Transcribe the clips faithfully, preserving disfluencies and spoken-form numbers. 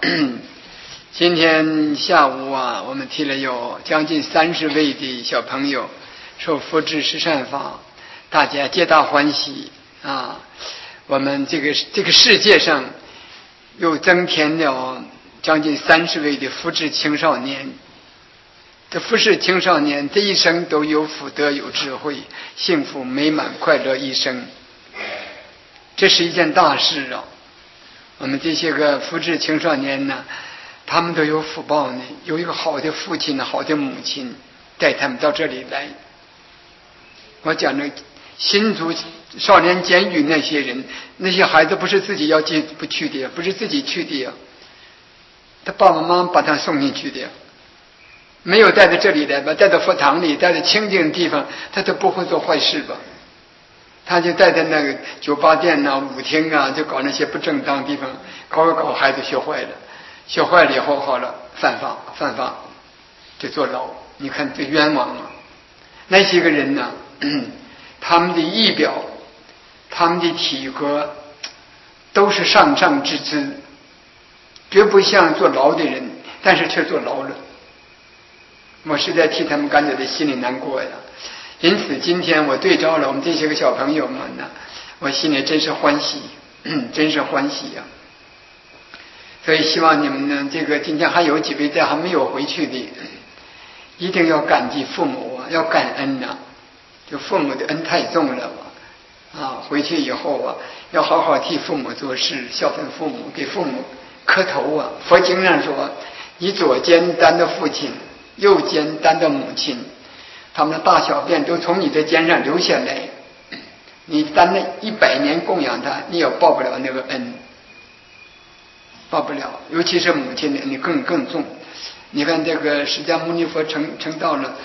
今天下午啊，我们提了有将近三十位的小朋友受福智十善法，大家皆大欢喜啊！我们这个这个世界上又增添了将近三十位的福智青少年。这福智青少年这一生都有福德有智慧，幸福美满快乐一生，这是一件大事啊！我们这些个福智青少年呢，他们都有福报呢，有一个好的父亲呢，好的母亲带他们到这里来。我讲的新竹少年监狱那些人，那些孩子不是自己要进不去的，不是自己去的呀，他爸爸妈妈把他送进去的，没有带到这里来吧，带到佛堂里，带到清净的地方，他都不会做坏事吧。他就带在那个酒吧店呐、舞厅啊，就搞那些不正当地方，搞搞搞，孩子学坏了，学坏了以后好了，犯法犯法就坐牢。你看这冤枉啊！那些个人呢，他们的仪表，他们的体格都是上上之姿，绝不像坐牢的人，但是却坐牢了。我实在替他们感觉到心里难过呀。因此今天我对照了我们这些个小朋友们呢，我心里真是欢喜，真是欢喜呀、啊！所以希望你们呢，这个今天还有几位在还没有回去的，一定要感激父母啊，要感恩呐、啊，就父母的恩太重了吧，啊，回去以后啊，要好好替父母做事，孝顺父母，给父母磕头啊。佛经上说，你左肩担的父亲，右肩担的母亲，他们的大小便都从你的肩上流下来，你担了一百年供养他，你也报不了那个恩，报不了。尤其是母亲的恩，你更更重。你看这个释迦牟尼佛成成道了，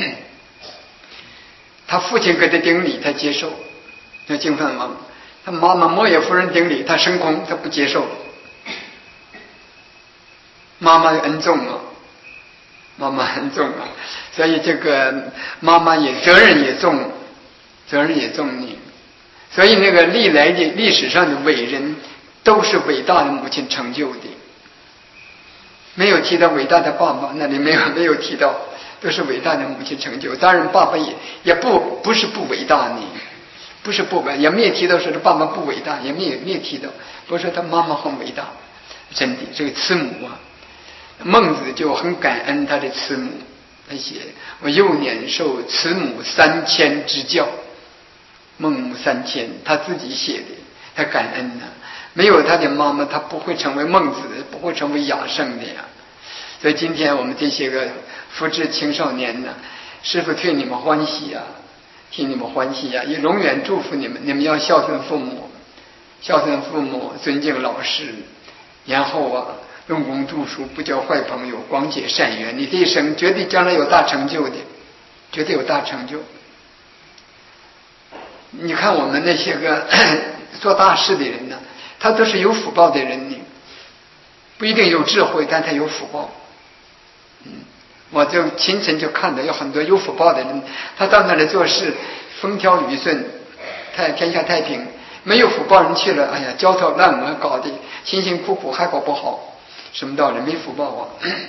他父亲给他顶礼，他接受，叫净饭王；他妈妈摩耶夫人顶礼，他升空，他不接受。妈妈的恩重啊，妈妈很重啊，所以这个妈妈也责任也重，责任也重你。所以那个历来的历史上的伟人，都是伟大的母亲成就的。没有提到伟大的爸爸，那里没有没有提到，都是伟大的母亲成就。当然爸爸也也不不是不伟大呢，不是不伟，也没有提到说他爸爸不伟大，也没有没有提到，不是说他妈妈很伟大，真的这个慈母啊。孟子就很感恩他的慈母，他写我幼年受慈母三千之教，孟母三迁，他自己写的，他感恩呢、啊。没有他的妈妈，他不会成为孟子，不会成为雅圣的呀。所以今天我们这些个福智青少年呢，师父替你们欢喜啊，替你们欢喜啊，也永远祝福你们。你们要孝顺父母，孝顺父母，尊敬老师，然后啊，用功读书，不交坏朋友，广结善缘。你这一生绝对将来有大成就的，绝对有大成就。你看我们那些个做大事的人呢，他都是有福报的人呢，不一定有智慧，但他有福报。嗯，我就亲身就看到有很多有福报的人，他到那里做事风调雨顺，太天下太平。没有福报人去了，哎呀，焦头烂额，搞得辛辛苦苦还搞不好，什么道理？没福报啊！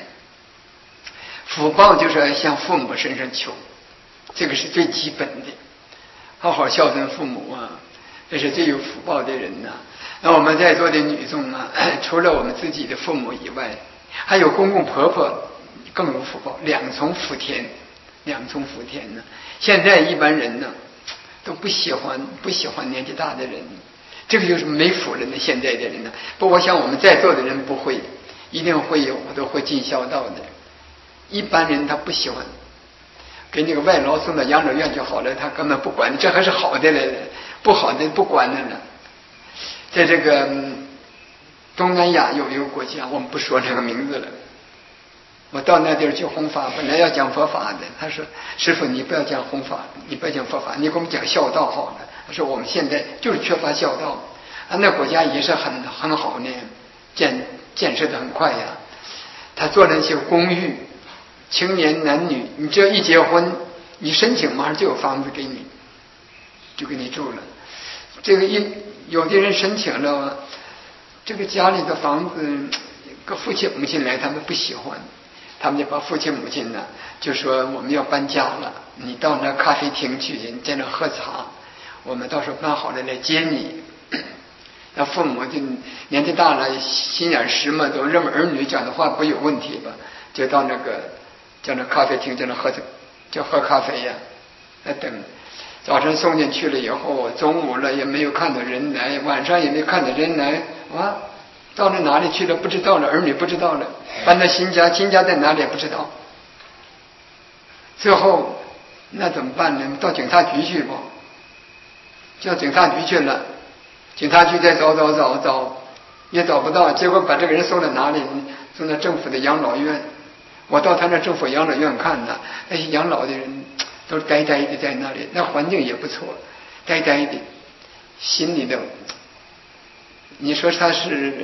福报就是要向父母身上求，这个是最基本的。好好孝顺父母啊，这是最有福报的人呐、啊。那我们在座的女众啊，除了我们自己的父母以外，还有公公婆婆更有福报，两重福田，两重福田呢。现在一般人呢都不喜欢不喜欢年纪大的人，这个就是没福了呢。现在的人呢，不过我想我们在座的人不会，一定会有，都会尽孝道的。一般人他不喜欢，给那个外劳送到养老院就好了，他根本不管，这还是好的来了，不好的不管了了。在这个、嗯、东南亚有一个国家，我们不说这个名字了。我到那地儿去弘法，本来要讲佛法的，他说：“师父，你不要讲弘法，你不要讲佛法，你给我们讲孝道好了。”他说：“我们现在就是缺乏孝道。”啊，那国家也是很很好呢，建建设的很快呀。他做了一些公寓，青年男女，你只要一结婚，你申请马上就有房子给你，就给你住了。这个一有的人申请了，这个家里的房子个父亲母亲来，他们不喜欢，他们就把父亲母亲呢就说我们要搬家了，你到那咖啡厅去，你在那喝茶，我们到时候办好了来接你。那父母就年纪大了，心眼实嘛，都认为儿女讲的话不有问题吧，就到那个叫那咖啡厅，在那喝就喝咖啡呀，那等。早晨送进去了以后，中午了也没有看到人来，晚上也没看到人来，啊，到了哪里去了不知道了，儿女不知道了，搬到新家，新家在哪里也不知道。最后那怎么办呢？到警察局去吧，叫警察局去了，警察局再找找找找也找不到，结果把这个人送到哪里？送到政府的养老院。我到他那政府养老院看呢，那些养老的人都是呆呆的在那里，那环境也不错，呆呆的，心里的，你说他是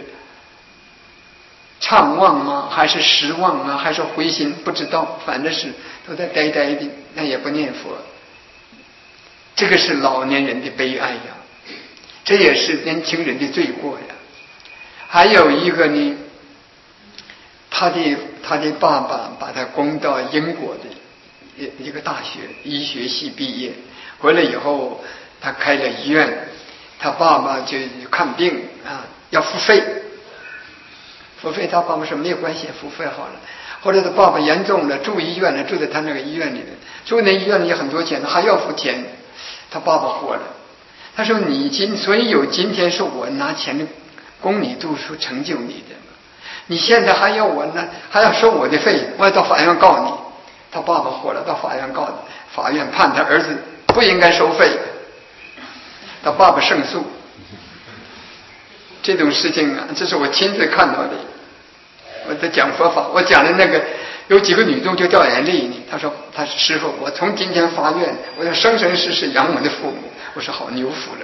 怅望吗？还是失望啊？还是灰心？不知道，反正是都在呆呆的，那也不念佛。这个是老年人的悲哀呀，这也是年轻人的罪过呀。还有一个呢，他的他的爸爸把他供到英国的一个大学医学系毕业，回来以后他开了医院，他爸爸就看病啊要付费，付费他爸爸说没有关系，付费好了。后来他爸爸严重了，住医院了，住在他那个医院里面，住那医院里很多钱，还要付钱。他爸爸火了，他说你今所以有今天是我拿钱供你读书成就你的，你现在还要我呢，还要收我的费，我要到法院告你。他爸爸火了，到法院告，法院判他儿子不应该收费，他爸爸胜诉。这种事情啊，这是我亲自看到的。我在讲佛法，我讲的那个有几个女众就掉眼泪呢。他说：“他说师父，我从今天发愿，我要生生世世养我的父母。”我说：“好，你有福了。”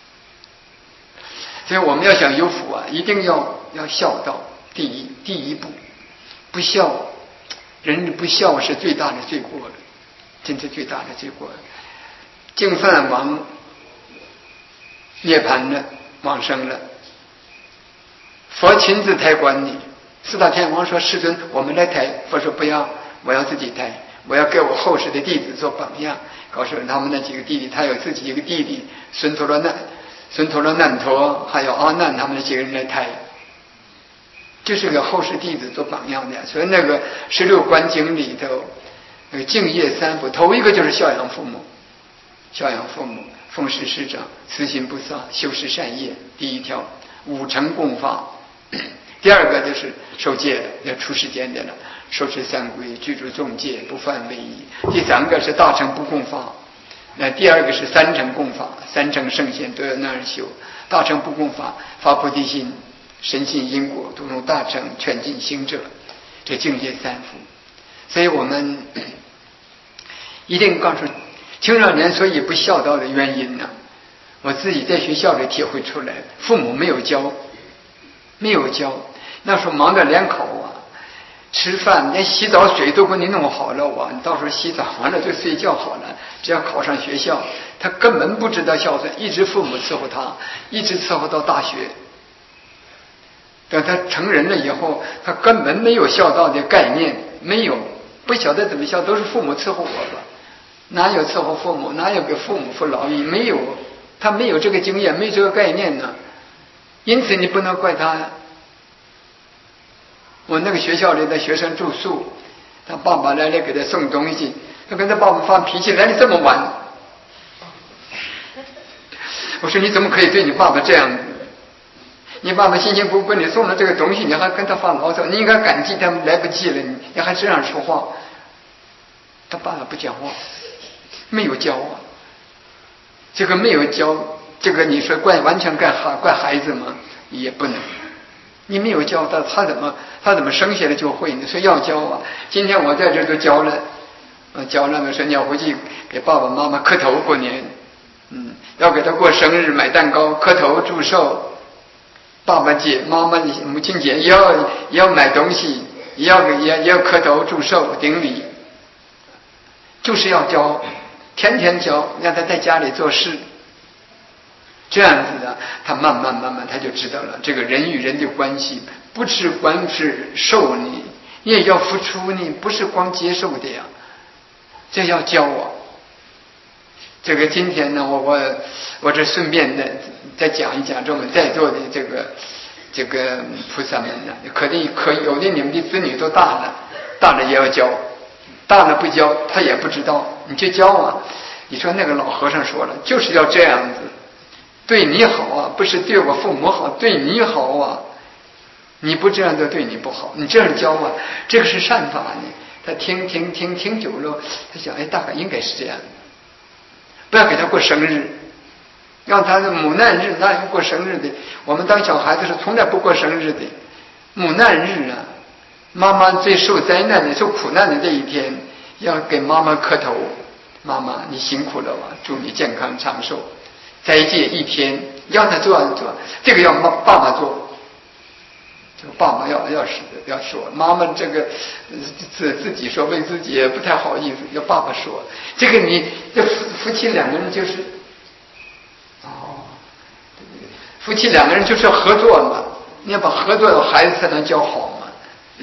所以我们要想有福啊，一定要要孝道，第一第一步，不孝，人不孝是最大的罪过了，真是最大的罪过了。净饭王涅槃了，往生了，佛亲自抬棺你。四大天王说：“世尊，我们来抬。”佛说：“不要，我要自己抬，我要给我后世的弟子做榜样。”告诉他们那几个弟弟，他有自己一个弟弟孙陀罗难、孙陀罗难陀，还有阿难，他们那几个人来抬，就是给后世弟子做榜样的。所以那个十六观经里头，那个净业三福，头一个就是孝养父母，孝养父母，奉事师长，慈心不丧，修持善业，第一条五乘共法。第二个就是受戒，要出世间的了，受持三规，居住众戒，不犯违仪。第三个是大乘不共法，那第二个是三乘共法，三乘圣贤都要那样修。大乘不共法，发菩提心，深信因果，读懂大乘，劝进行者，这净业三福。所以我们一定告诉青少年，所以不孝道的原因呢，我自己在学校里体会出来，父母没有教。没有教，那时候忙着联考啊，吃饭连洗澡水都给你弄好了哇，你到时候洗澡完了就睡觉好了，只要考上学校，他根本不知道孝顺，一直父母伺候他，一直伺候到大学。等他成人了以后，他根本没有孝道的概念，没有，不晓得怎么孝，都是父母伺候我吧，哪有伺候父母，哪有给父母服劳役，没有，他没有这个经验，没有这个概念呢。因此你不能怪他。我那个学校里的学生住宿，他爸爸来了给他送东西，他跟他爸爸发脾气，来的这么晚。我说你怎么可以对你爸爸这样子？你爸爸辛辛苦苦给你送了这个东西，你还跟他发牢骚，你应该感激他，来不及了，你你还这样说话。他爸爸不讲话，没有教啊，这个没有教。这个你说怪完全怪孩怪孩子吗？也不能，你没有教他，他怎么他怎么生下来就会呢？所以要教啊！今天我在这都教了，我教了，说你要回去给爸爸妈妈磕头过年，嗯，要给他过生日买蛋糕磕头祝寿，爸爸节、妈妈母亲节也要也要买东西，也要也也要磕头祝寿顶礼，就是要教，天天教，让他在家里做事。这样子的，他慢慢慢慢他就知道了，这个人与人的关系不是光是受你，你也要付出，你不是光接受的呀，这要教我。这个今天呢，我我我这顺便的再讲一讲，这我们在座的这个这个菩萨们呢，可能可有的你们的子女都大了，大了也要教，大了不教他也不知道，你去教啊。你说那个老和尚说了，就是要这样子，对你好啊，不是对我父母好，对你好啊。你不这样就对你不好，你这样教啊，这个是善法呢。他听听听听久了，他想，哎，大概应该是这样的。不要给他过生日，让他的母难日哪有过生日的？我们当小孩子是从来不过生日的。母难日啊，妈妈最受灾难的、受苦难的这一天，要给妈妈磕头，妈妈你辛苦了吧，祝你健康长寿。斋戒一天，要他做做，这个要妈爸爸做。这个爸爸要要是要说，妈妈这个自自己说为自己也不太好意思，要爸爸说。这个你这夫夫妻两个人就是，哦，夫妻两个人就是要合作嘛，你要把合作的孩子才能教好嘛。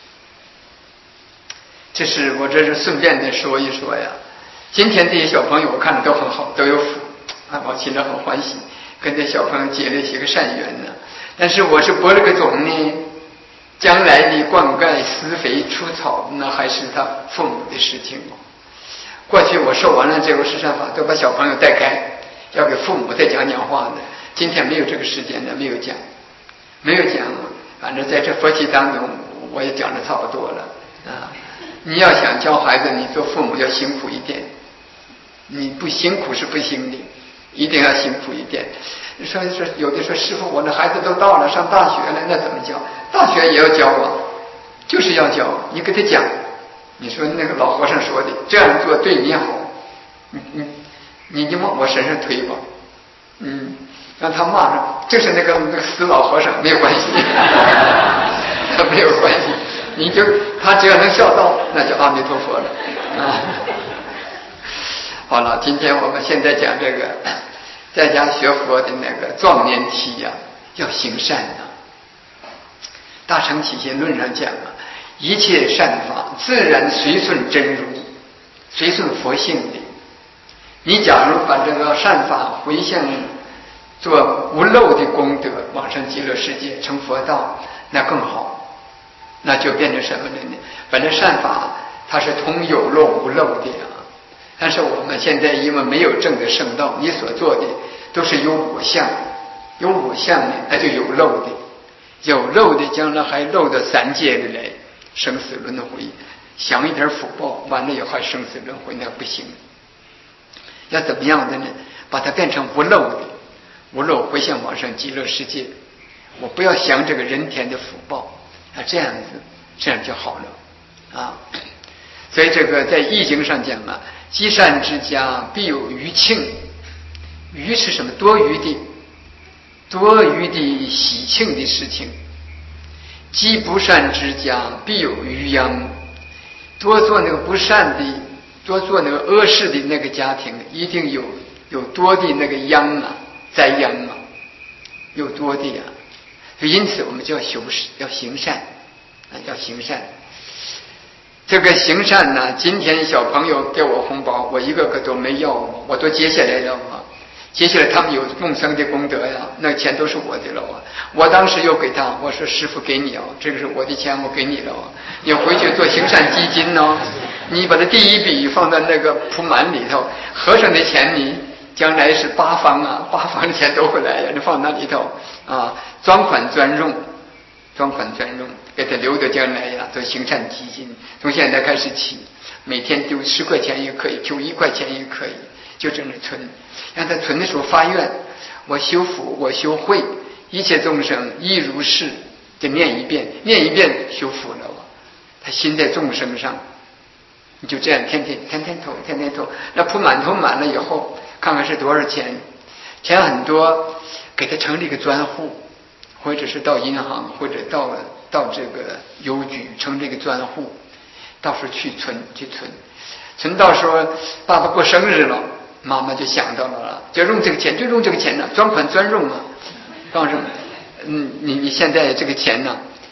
这是我这是顺便的说一说呀。今天这些小朋友我看着都很好，都有福啊，我心里很欢喜，跟这小朋友结了些个善缘呢。但是我是播了个种呢，将来的灌溉施肥除草那还是他父母的事情。过去我说完了这个施善法都把小朋友带开，要给父母再讲讲话的。今天没有这个时间的，没有讲没有讲反正在这佛期当中我也讲的差不多了啊。你要想教孩子，你做父母要辛苦一点，你不辛苦是不行的，一定要辛苦一点。说说有的说师父，我的孩子都到了上大学了，那怎么教？大学也要教啊，就是要教。你给他讲，你说那个老和尚说的，这样做对你好，你你你就往我身上推吧，嗯，让他骂上，就是那个那个死老和尚没有关系，他没有关系，你就他只要能孝道，那就阿弥陀佛了啊。好了，今天我们现在讲这个。在家学佛的那个壮年期呀、啊，要行善啊。大乘起信论上讲啊，一切善法自然随顺真如，随顺佛性的。你假如把这个善法回向做无漏的功德，往生极乐世界成佛道，那更好。那就变成什么了呢？本来善法它是通有漏无漏的呀。但是我们现在因为没有证的圣道，你所做的都是有我相，有我相呢，那就有漏的，有漏的将来还漏到三界里来，生死轮回，享一点福报，完了以后还生死轮回，那不行。要怎么样的呢？把它变成无漏的，无漏回向往生极乐世界。我不要享这个人天的福报啊，这样子，这样就好了啊。所以这个在易经上讲啊，积善之家必有余庆。余是什么？多余的，多余的喜庆的事情。积不善之家必有余殃。多做那个不善的，多做那个恶事的那个家庭，一定有有多的那个殃啊，灾殃啊，有多的呀、啊。所以因此我们就要修持，要行善啊，要行善。这个行善呢，今天小朋友给我红包，我一个个都没要，我都接下来了啊。接下来他们有众生的功德呀，那钱都是我的了啊。我当时又给他，我说师父给你啊，这个是我的钱，我给你了啊。你回去做行善基金呢，你把它第一笔放在那个铺满里头，和尚的钱你将来是八方啊，八方的钱都会来呀，你放那里头啊，专款专用。专款专用，给他留着将来呀，做行善基金。从现在开始起，每天丢十块钱也可以，丢一块钱也可以，就这么存。让他存的时候发愿，我修福，我修慧，一切众生亦如是，就念一遍，念一遍修福了。他心在众生上，你就这样天天天天投，天天投，那铺满头满了以后，看看是多少钱，钱很多，给他成立一个专户。或者是到银行，或者到到这个邮局成这个专户，到时候去存去存，存到时候爸爸过生日了，妈妈就想到了，就用这个钱，就用这个钱呢，专款专用啊。告诉嗯，你你现在这个钱呢，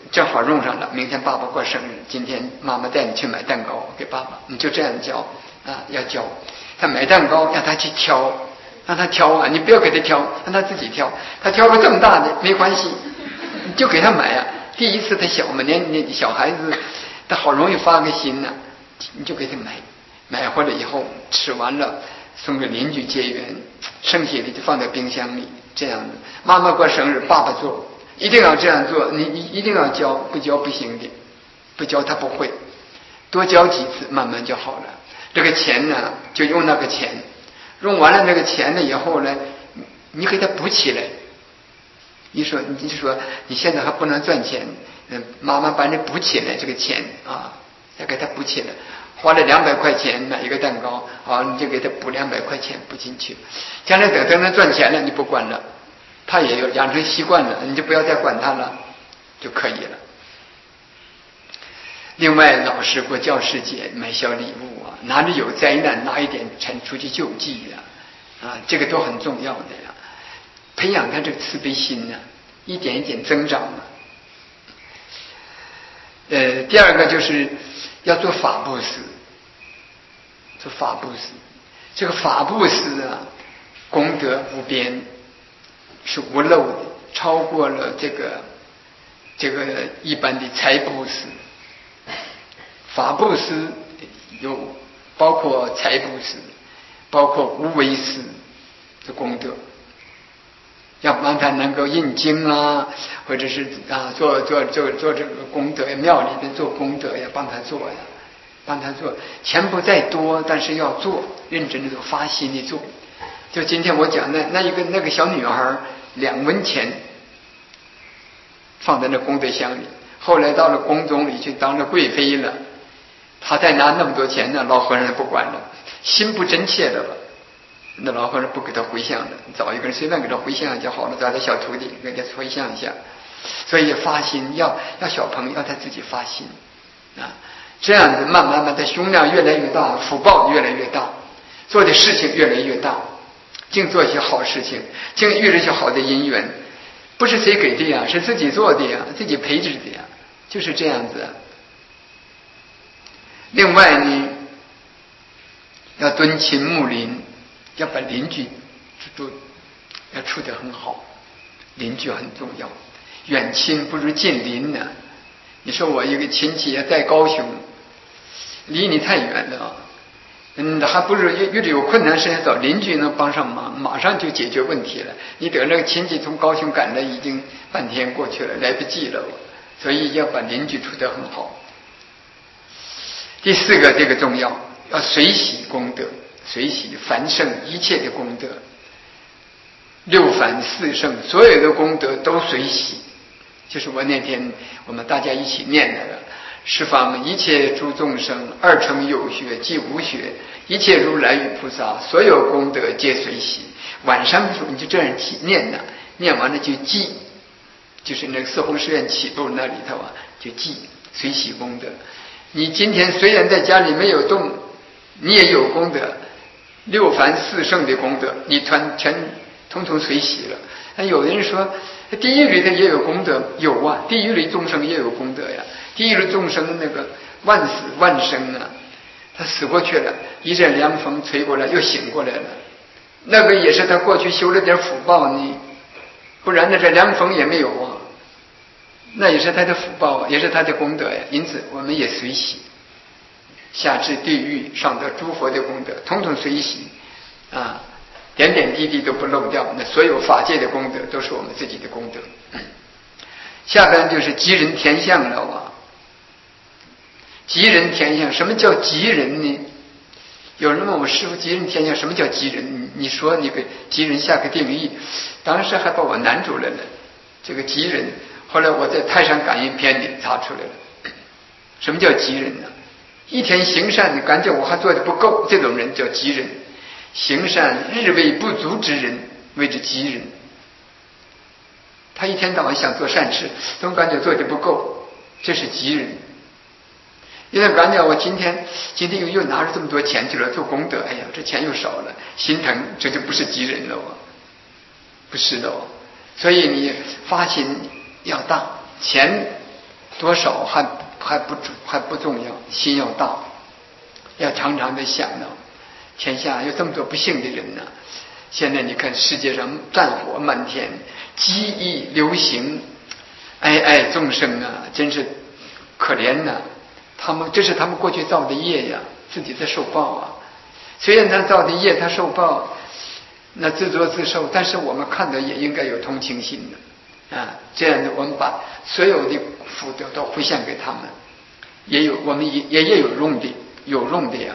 正好用上了，明天爸爸过生日，今天妈妈带你去买蛋糕给爸爸，你就这样教啊，要教他买蛋糕，让他去挑，让他挑啊，你不要给他挑，让他自己挑，他挑个这么大的没关系，你就给他买啊。第一次他小嘛，年年小孩子他好容易发个心呢、啊，你就给他买，买回来以后吃完了送给邻居结缘，剩下的就放在冰箱里，这样子。妈妈过生日，爸爸做，一定要这样做，你你一定要教，不教不行的，不教他不会，多教几次慢慢就好了。这个钱呢，就用那个钱，用完了那个钱了以后呢，你给他补起来。你说你说你现在还不能赚钱，嗯，妈妈把你补起来这个钱啊，再给他补起来。花了两百块钱买一个蛋糕，好，你就给他补两百块钱补进去。将来等他能赚钱了，你不管了，他也有养成习惯了，你就不要再管他了，就可以了。另外，老师过教师节买小礼物啊，哪里有灾难拿一点钱出去救济呀、啊，啊，这个都很重要的呀。培养他这个慈悲心呢、啊，一点一点增长了。呃，第二个就是要做法布施，做法布施。这个法布施啊，功德无边，是无漏的，超过了这个这个一般的财布施。法布施有包括财布施，包括无为施的功德。要帮他能够印经啊，或者是啊做做做做这个功德，庙里边做功德呀，帮他做呀，帮他做。钱不再多，但是要做，认真的做，发心的做。就今天我讲的那一个那个小女孩，两文钱放在那功德箱里，后来到了宫中里去当了贵妃了，她再拿那么多钱呢，老和尚不管了，心不真切的了。那老和尚不给他回向的，找一个人随便给他回向就好了，找他小徒弟给他回向一下。所以发心要要小朋友要他自己发心啊，这样子慢慢慢的胸量越来越大，福报越来越大，做的事情越来越大，净做一些好事情，净遇着一些好的因缘，不是谁给的呀，是自己做的呀，自己培植的呀，就是这样子。另外呢，要敦亲睦邻。要把邻居都要处得很好，邻居很重要，远亲不如近邻呢。你说我一个亲戚也在高雄，离你太远了，嗯，还不如遇着有困难事情找邻居能帮上忙，马上就解决问题了。你等那个亲戚从高雄赶来，已经半天过去了，来不及了。所以要把邻居处得很好。第四个，这个重要，要随喜功德。随喜凡圣一切的功德，六凡四圣所有的功德都随喜，就是我那天我们大家一起念的了。十方一切诸众生，二乘有学即无学，一切如来与菩萨，所有功德皆随喜。晚上的时候你就这样念的，念完了就记，就是那个四弘誓愿起步那里头啊，就记随喜功德。你今天虽然在家里没有动，你也有功德。六凡四圣的功德，你全全统统随喜了。那有人说，地狱里的也有功德，有啊，地狱里众生也有功德呀。地狱里众生那个万死万生啊，他死过去了，一阵凉风吹过来，又醒过来了。那个也是他过去修了点福报呢，不然那这凉风也没有啊。那也是他的福报，也是他的功德呀。因此，我们也随喜。下至地狱，上得诸佛的功德，统统随喜啊，点点滴滴都不漏掉。那所有法界的功德都是我们自己的功德。嗯、下边就是吉人天相了啊。吉人天相，什么叫吉人呢？有人问我师父，吉人天相什么叫吉人？你你说你给吉人下个定义，当时还把我难住了呢。这个吉人，后来我在《太上感应篇》里查出来了，什么叫吉人呢？一天行善，你感觉我还做的不够，这种人叫吉人。行善日为不足之人，谓之吉人。他一天到晚想做善事，总感觉做的不够，这是吉人。因为感觉我今天今天又又拿着这么多钱去了做功德，哎呀，这钱又少了，心疼，这就不是吉人了哦，不是的哦。所以你发心要大，钱多少还还不还不重要，心要大，要常常的想到天下有这么多不幸的人呢。现在你看世界上战火漫天，饥疫流行，哀哀众生啊，真是可怜呐、啊！他们这是他们过去造的业呀，自己在受报啊。虽然他造的业他受报，那自作自受，但是我们看的也应该有同情心的啊。这样的我们把所有的福德都回向给他们，也有我们也也也有用的，有用的呀。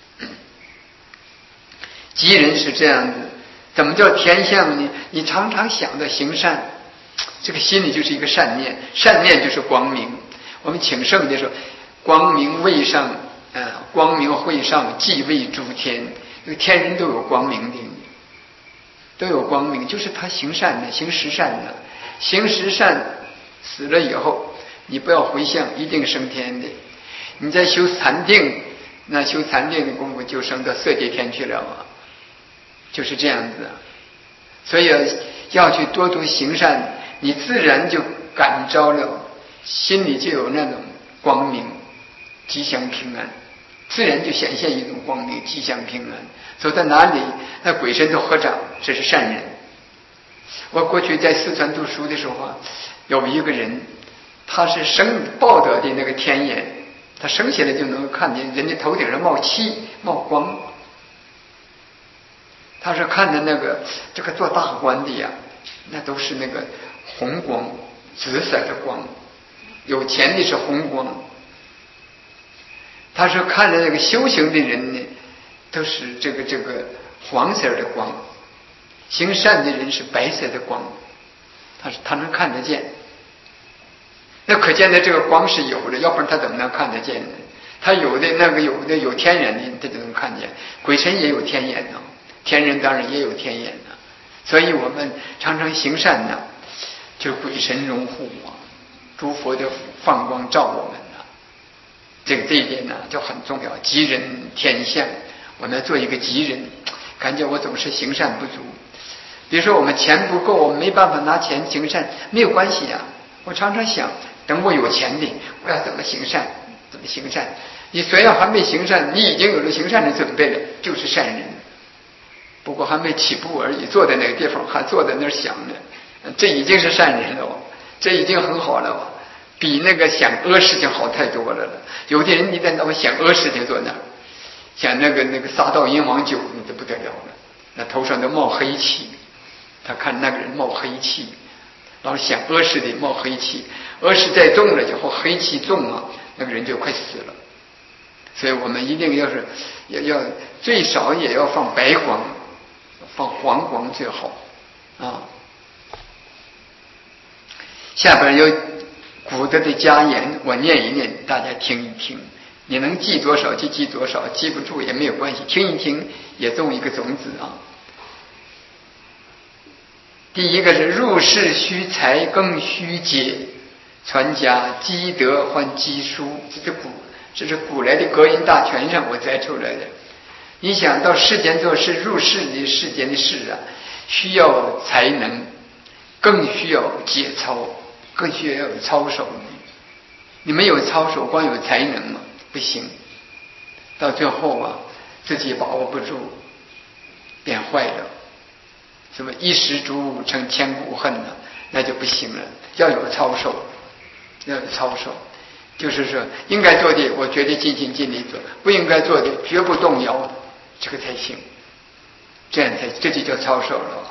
吉人是这样子，怎么叫天相呢？你常常想着行善，这个心里就是一个善念，善念就是光明。我们请圣的时候，光明位上，呃，光明会上，即位诸天，这个天人都有光明的，都有光明，就是他行善的，行十善的，行十善，死了以后，你不要回向，一定升天的。你在修禅定，那修禅定的功夫就升到色界天去了啊。就是这样子，所以要去多多行善，你自然就感召了，心里就有那种光明，吉祥平安，自然就显现一种光明，吉祥平安。走到哪里，那鬼神都合掌，这是善人。我过去在四川读书的时候啊，有一个人，他是生报得的那个天眼，他生下来就能够看见人的头顶上冒气冒光。他是看的那个这个做大官的呀，那都是那个红光，紫色的光，有钱的是红光。他是看的那个修行的人呢，都是这个这个黄色的光，行善的人是白色的光，他是他能看得见。那可见的这个光是有的，要不然他怎么能看得见呢？他有的那个有的有天眼的，他就能看见，鬼神也有天眼呢。天人当然也有天眼呢，所以我们常常行善呢，就鬼神荣护啊，诸佛的放光照我们呢，这个这一点呢就很重要。吉人天相，我们要做一个吉人。感觉我总是行善不足，比如说我们钱不够，我们没办法拿钱行善，没有关系呀、啊。我常常想，等我有钱的，我要怎么行善？怎么行善？你虽然还没行善，你已经有了行善的准备了，就是善人。不过还没起步而已，坐在那个地方还坐在那儿想呢，这已经是善人了，这已经很好了，比那个想恶事情好太多了了。有的人你在那么想恶事情坐那儿，想那个那个撒到阴王酒，那就不得了了，那头上都冒黑气，他看那个人冒黑气，老是想恶事的冒黑气，恶事再重了以后黑气重了，那个人就快死了。所以我们一定要是要要最少也要放白光，放黄光最好啊。下边有古德的家言，我念一念，大家听一听。你能记多少就记多少，记不住也没有关系，听一听也种一个种子啊。第一个是入世须财，更须节，传家积德换积书，这是古这是古来的格言大全上我摘出来的。你想到世间做事，入世的世间的事啊，需要才能，更需要节操，更需要有操守。你没有操守，光有才能嘛，不行。到最后啊，自己把握不住，变坏了。什么一时足成千古恨呢？那就不行了。要有操守，要有操守，就是说应该做的，我绝对尽心尽力做；不应该做的，绝不动摇，这个才行。这样才这就叫操守了。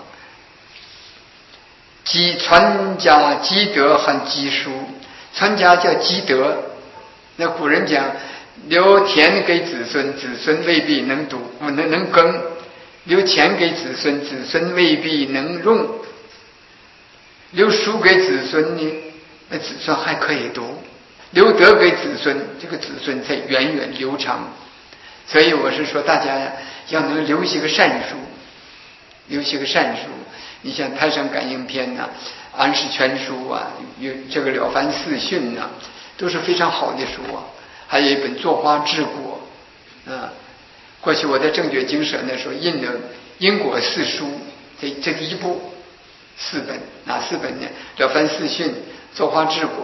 积传家积德和积书，传家叫积德。那古人讲，留田给子孙，子孙未必能读，能能耕。留钱给子孙，子孙未必能用；留书给子孙呢，那子孙还可以读；留德给子孙，这个子孙才源远流长。所以我是说，大家要能留些个善书，留些个善书。你像《太上感应篇》呐，《安世全书》啊，有这个《了凡四训》呐，都是非常好的书啊。还有一本《坐花治国》啊。过去我在正觉经社那时候印的因果四书，这这第一部四本，哪四本呢？了凡四训、坐花治国、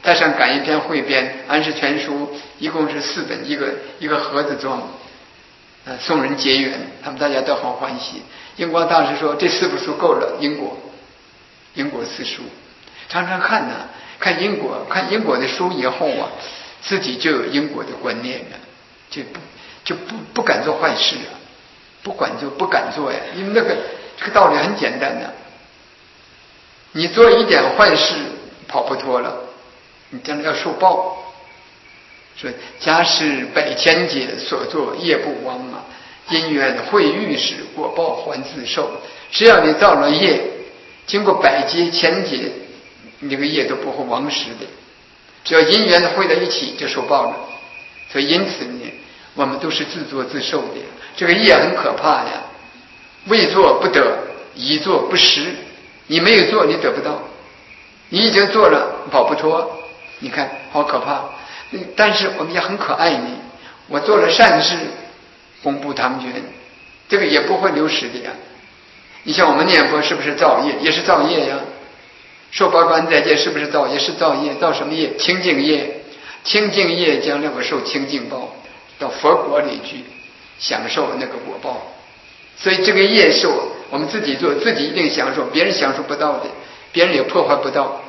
带上感应篇汇编安世全书，一共是四本，一个一个盒子装，呃，送人结缘，他们大家都很欢喜。英国大师说这四部书够了，英国英国四书，常常看呢、啊，看英国看英国的书以后啊，自己就有英国的观念了，就不就不不敢做坏事啊，不管就不敢做呀，因为那个这个道理很简单的、啊，你做一点坏事跑不脱了，你将来要受报。说家事百千劫所作业不亡啊，因缘会遇时果报还自受。只要你造了业，经过百劫千劫，你这个业都不会忘失的。只要因缘汇在一起，就受报了。所以因此呢，我们都是自作自受的。这个业很可怕呀，未做不得，已做不失。你没有做，你得不到；你已经做了，跑不脱。你看，好可怕。但是我们也很可爱你，我做了善事，公布唐捐，这个也不会流失的呀。你像我们念佛是不是造业？也是造业呀。受报关在界是不是造业？是造业。造什么业？清净业。清净业将来我受清净报，到佛国里去享受那个果报。所以这个业是我我们自己做，自己一定享受，别人享受不到的，别人也破坏不到。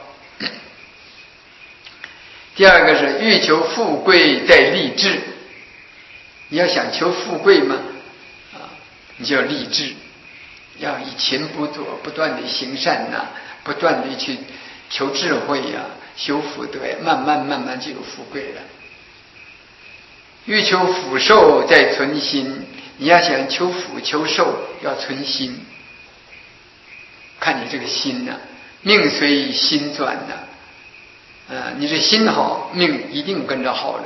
第二个是欲求富贵在立志，你要想求富贵嘛，啊，你就要立志，要以勤不作，不断的行善呐、啊，不断的去求智慧呀、啊，修福德呀，慢慢慢慢就有富贵了。欲求福寿在存心，你要想求福求寿，要存心，看你这个心呐、啊，命随心转呐、啊。呃，你这心好，命一定跟着好了。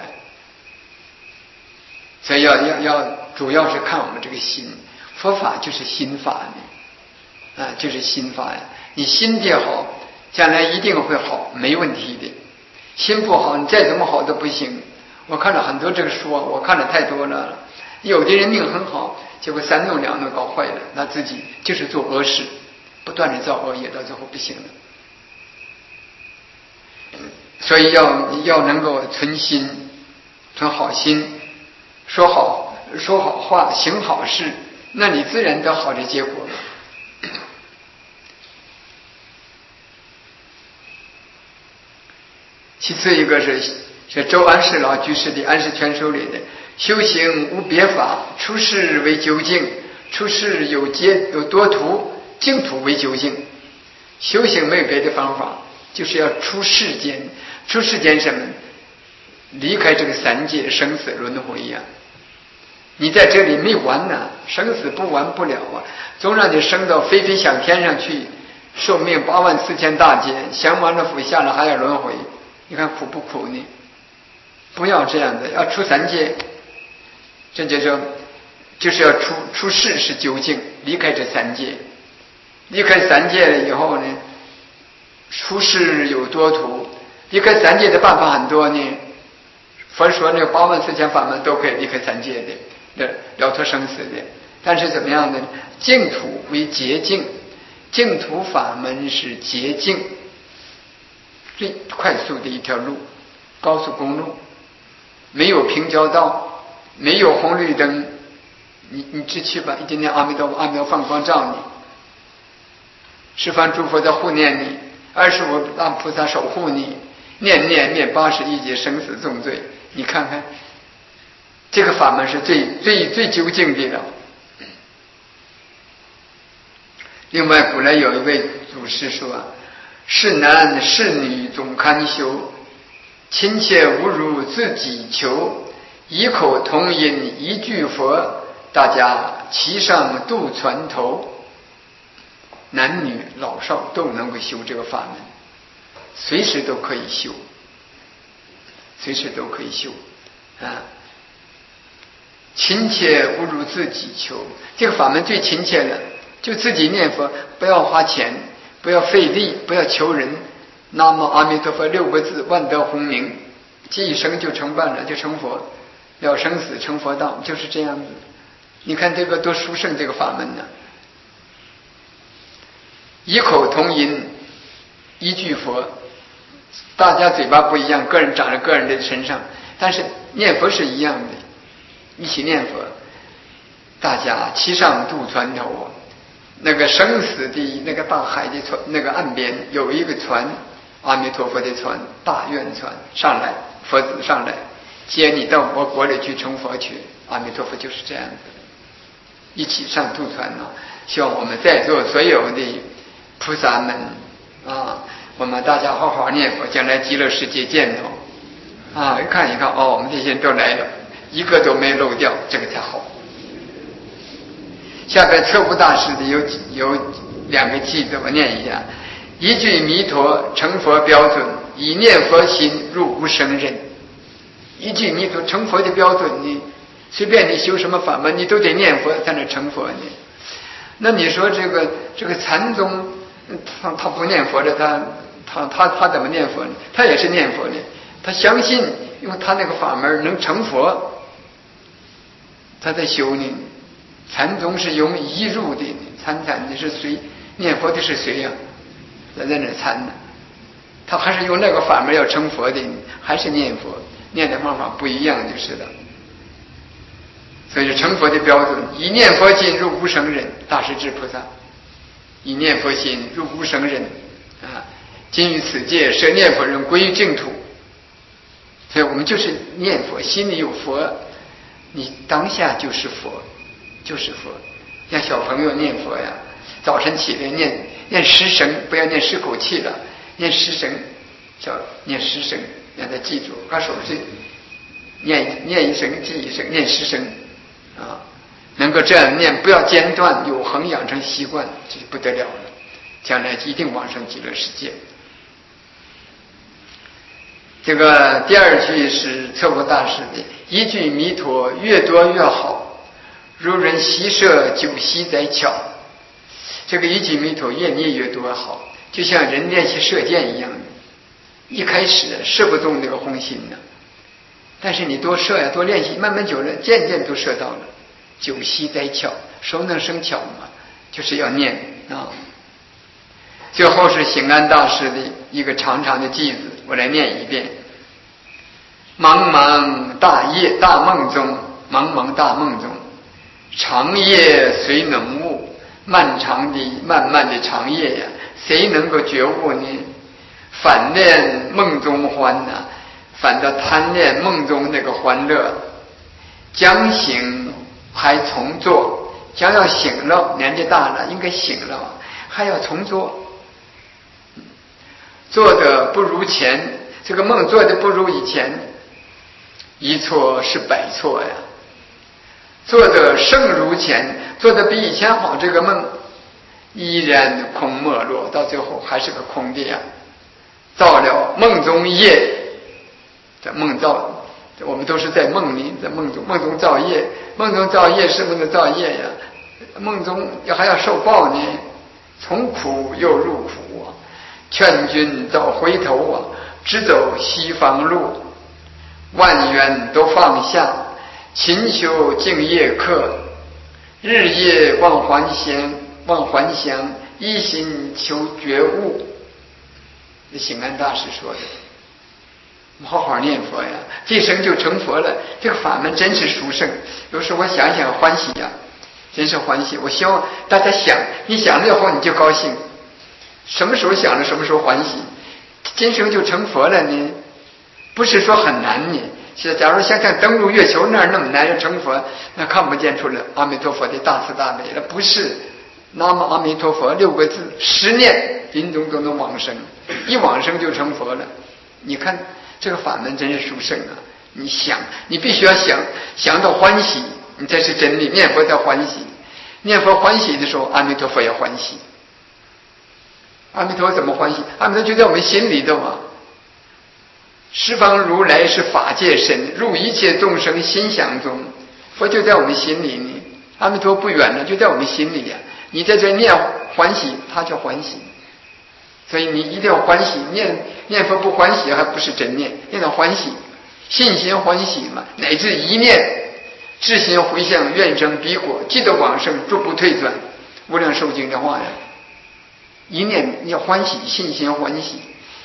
所以要要要，主要是看我们这个心。佛法就是心法呢，啊，就是心法呀。你心地好，将来一定会好，没问题的。心不好，你再怎么好都不行。我看了很多这个书，我看了太多了。有的人命很好，结果三弄两弄搞坏了，那自己就是做恶事，不断的造恶业，到最后不行了。所以要要能够存心，存好心，说好说好话，行好事，那你自然得好的结果。其次一个是是周安世老居士的《安世全书》里的修行无别法，出世为究竟，出世有阶有多途，净土为究竟。修行没有别的方法，就是要出世间。出世间什么？离开这个三界生死轮回呀、啊！你在这里没完呢、啊，生死不完不了啊！总让你升到飞飞向天上去，寿命八万四千大劫，降完了福下来还要轮回，你看苦不苦呢？不要这样的，要出三界，这就说就是要出出世是究竟，离开这三界，离开三界了以后呢，出世有多途。离开三界的办法很多呢，佛说那八万四千法门都可以离开三界的，了脱生死的。但是怎么样呢？净土为捷径，净土法门是捷径，最快速的一条路，高速公路，没有平交道，没有红绿灯，你你只去吧，今天阿弥陀佛，阿弥陀佛放光照你，十方诸佛在护念你，二十五大菩萨守护你。念念灭八十一劫生死重罪，你看看，这个法门是最最最究竟的了。另外，古来有一位祖师说：“是男是女总堪修，亲切无如自己求，异口同音一句佛，大家齐上渡船头。”男女老少都能够修这个法门。随时都可以修，随时都可以修啊！亲切不如自己求，这个法门最亲切了，就自己念佛，不要花钱，不要费力，不要求人。南无阿弥陀佛六个字，万德洪名，这一生就成办了，就成佛，了生死成佛道，就是这样子。你看这个多殊胜，这个法门呢、啊，异口同音，一句佛。 大家嘴巴不一样，个人长在个人的身上，但是念佛是一样的，一起念佛，大家齐上渡船头。那个生死的那个大海的船，那个岸边有一个船，阿弥陀佛的船，大愿船上来，佛子上来接你到我国里去成佛去。阿弥陀佛就是这样子的，一起上渡船啊！希望我们在座所有的菩萨们啊，我们大家好好念佛，将来极乐世界见到啊！一看一看哦，我们这些人都来了，一个都没漏掉，这个才好。下边彻悟大师的有有两个句子，我念一下：一句弥陀成佛标准，以念佛心入无生忍。一句弥陀成佛的标准，你随便你修什么法门，你都得念佛才能成佛呢。那你说这个这个禅宗，他他不念佛的，他他他他怎么念佛呢？他也是念佛的，他相信用他那个法门能成佛，他在修呢。禅宗是用一入的，参禅的是谁？念佛的是谁呀、啊？在在那参呢，他还是用那个法门要成佛的，还是念佛，念的方法不一样就是了。所以成佛的标准，以念佛心入无生忍，大势至菩萨，以念佛心入无生忍啊！今于此界，设念佛人归于净土。所以我们就是念佛，心里有佛，你当下就是佛。就是佛，像小朋友念佛呀，早晨起来念念十声，不要念十口气了，念十声，叫念十声，让他记住，把手势念念一声记一声，念十声啊，能够这样念，不要间断，有恒养成习惯，这就不得了了，将来一定往生极乐世界。这个第二句是彻悟大师的一句弥陀，越多越好。如人习射，久习在巧。这个一句弥陀越念越多好，就像人练习射箭一样的，一开始射不中那个红心呢，但是你多射呀，多练习，慢慢久了，渐渐都射到了。久习在巧，熟能生巧嘛，就是要念啊。最后是醒安大师的一个长长的句子，我来念一遍：茫茫大夜大梦中，茫茫大梦中。长夜谁能悟？漫长的漫漫的长夜呀，谁能够觉悟呢？反恋梦中欢呐、啊，反倒贪恋梦中那个欢乐。将醒还重做，将要醒了，年纪大了应该醒了，还要重做。做的不如前，这个梦做的不如以前，一错是百错呀。做得胜如前，做得比以前好，这个梦依然空没落，到最后还是个空的呀。造了梦中业，这梦造，我们都是在梦里，在梦中，梦中造业，梦中造业是不能造业呀，梦中还要受报呢，从苦又入苦啊！劝君早回头啊，只走西方路，万缘都放下。勤修敬业课，日夜忘还乡，忘还乡，一心求觉悟。这醒安大师说的，我们好好念佛呀，这生就成佛了。这个法门真是殊胜，有时候我想想欢喜呀，真是欢喜。我希望大家想，你想了以后你就高兴，什么时候想了什么时候欢喜，今生就成佛了呢？不是说很难呢。是，假如像像登陆月球那儿那么难要成佛，那看不见出来阿弥陀佛的大慈大悲了。不是，南无阿弥陀佛六个字，十念临终都能往生，一往生就成佛了。你看这个法门真是殊胜啊！你想，你必须要想，想到欢喜，你才是真理。念佛叫欢喜，念佛欢喜的时候，阿弥陀佛也欢喜。阿弥陀佛怎么欢喜？阿弥陀就在我们心里头嘛。十方如来是法界身，入一切众生心想中，佛就在我们心里呢。阿弥陀不远了，就在我们心里呀。你在这念欢喜，他就欢喜。所以你一定要欢喜，念念佛不欢喜还不是真念，念到欢喜，信心欢喜嘛，乃至一念至心回向，愿生彼国，即得往生，逐不退转。无量寿经的话呀，一念你要欢喜，信心欢喜，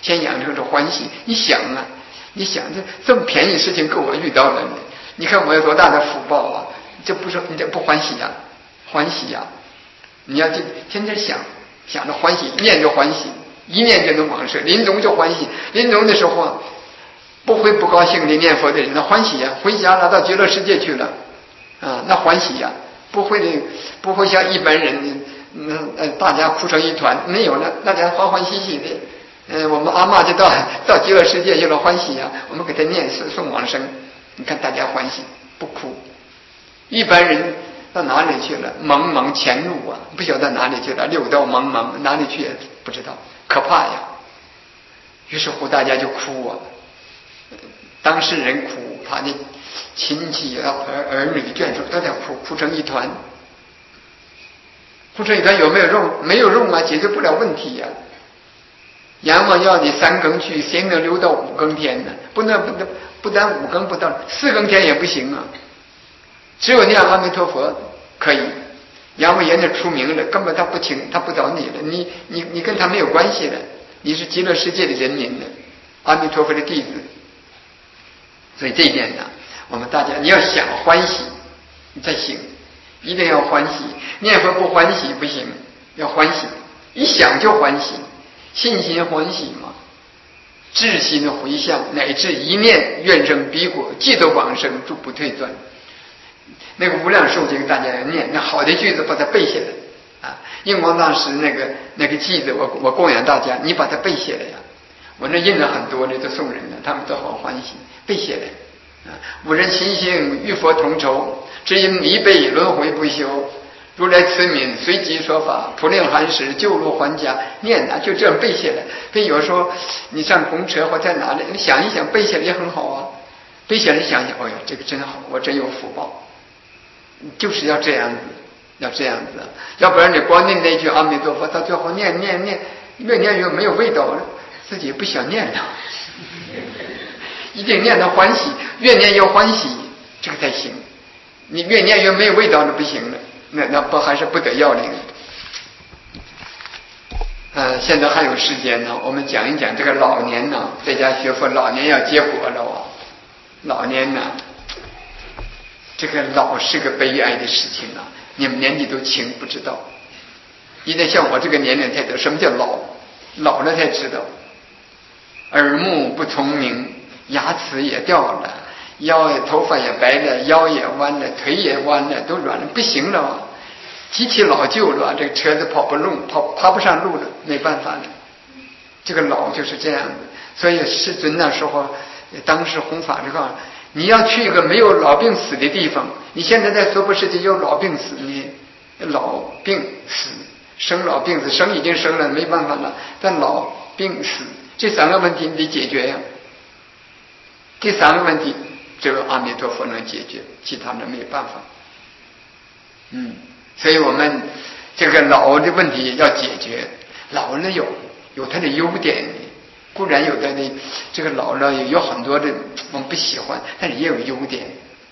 先养成这欢喜。你想啊，你想这这么便宜事情给我遇到了，你看我有多大的福报啊！这不是你这不欢喜呀、啊？欢喜呀、啊！你要天天天想想着欢喜，一念就欢喜，一念就能往生。临终就欢喜，临终的时候啊，不会不高兴的念佛的人，那欢喜呀、啊，回家了，到极乐世界去了啊，那欢喜呀、啊，不会的，不会像一般人，嗯呃，大家哭成一团，没有了，大家欢欢喜喜的。嗯、呃，我们阿嬷就到到极乐世界去了，欢喜呀、啊，我们给他念送送往生，你看大家欢喜不哭。一般人到哪里去了？茫茫前路啊，不晓得哪里去了，六道茫茫，哪里去也不知道，可怕呀。于是乎大家就哭啊，当事人哭，他的亲戚啊、儿儿女眷属都在哭，哭成一团。哭成一团有没有用？没有用啊，解决不了问题呀、啊。阎王要你三更去，谁能留到五更天呢？不能不能不但五更不到，四更天也不行啊。只有念阿弥陀佛可以，阎王爷那出名了，根本他不请，他不找你了，你你你跟他没有关系了，你是极乐世界的人民了，阿弥陀佛的弟子。所以这一点呢，我们大家你要想欢喜，你才行，一定要欢喜。念佛不欢喜不行，要欢喜，一想就欢喜，信心欢喜嘛，至心回向，乃至一念愿生彼国，即得往生，诸不退转。那个无量寿经大家要念，那好的句子把它背下来啊！印光大师那个那个句子，我我供养大家，你把它背下来呀、啊！我那印了很多的，都送人了，他们都好欢喜，背下来啊！五人亲信与佛同酬，只因迷背轮回不休。如来慈悯随即说法，普令寒食救路还家。念啊，就这样背下来。所以有时候你上公车或在哪里，你想一想，背下来也很好啊。背下来想想，哎呦，这个真好，我真有福报。就是要这样子，要这样子，要不然你光念那句阿弥陀佛，到最后念念念，越念越没有味道了，自己也不想念了。一定念到欢喜，越念越欢喜，这个才行。你越念越没有味道了，不行了，那那不还是不得要领。呃，现在还有时间呢，我们讲一讲这个老年呢，在家学佛，老年要结果了啊，老年呢。这个老是个悲哀的事情啊！你们年纪都轻，不知道。一旦像我这个年龄才知道什么叫老，老了才知道。耳目不聪明，牙齿也掉了，腰头发也白了，腰也弯了，腿也弯了，都软了，不行了。机器老旧了，这个车子跑不动，跑爬不上路了，没办法了。这个老就是这样的。所以世尊那时候当时弘法这个。你要去一个没有老病死的地方，你现在在娑婆世界有老病死呢，老病死，生老病死，生已经生了没办法了，但老病死这三个问题你得解决呀。这三个问题只有阿弥陀佛能解决，其他的没有办法。嗯，所以我们这个老的问题要解决，老呢有有它的优点。固然有的呢，这个老了有很多的我们不喜欢，但是也有优点。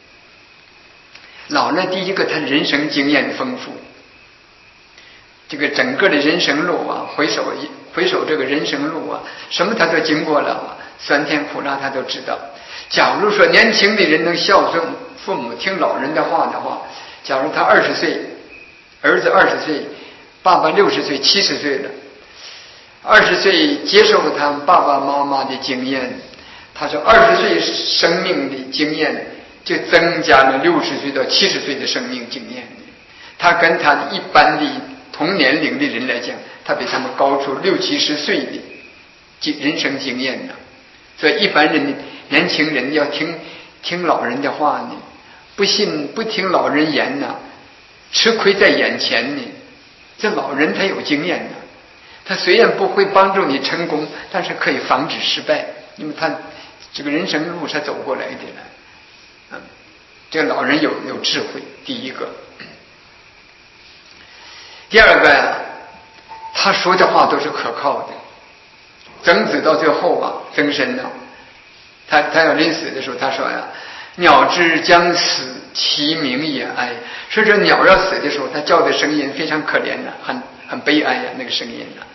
老了，第一个他人生经验丰富，这个整个的人生路啊，回首回首这个人生路啊，什么他都经过了，酸甜苦辣他都知道。假如说年轻的人能孝顺父母，听老人的话的话，假如他二十岁，儿子二十岁，爸爸六十岁、七十岁了。二十岁接受他爸爸妈妈的经验，他说二十岁生命的经验就增加了六十岁到七十岁的生命经验。他跟他一般的同年龄的人来讲，他比他们高出六七十岁的人生经验呢。所以一般人年轻人要听听老人的话呢，不信不听老人言呢，吃亏在眼前呢。这老人他有经验呢。他虽然不会帮助你成功，但是可以防止失败，因为他这个人生路是走过来的了。嗯，这个老人有有智慧，第一个。第二个呀，他说的话都是可靠的。曾子到最后啊，曾参呢，他他要临死的时候，他说呀：“鸟之将死，其鸣也哀。”说这鸟要死的时候，他叫的声音非常可怜的，很很悲哀呀，那个声音呢。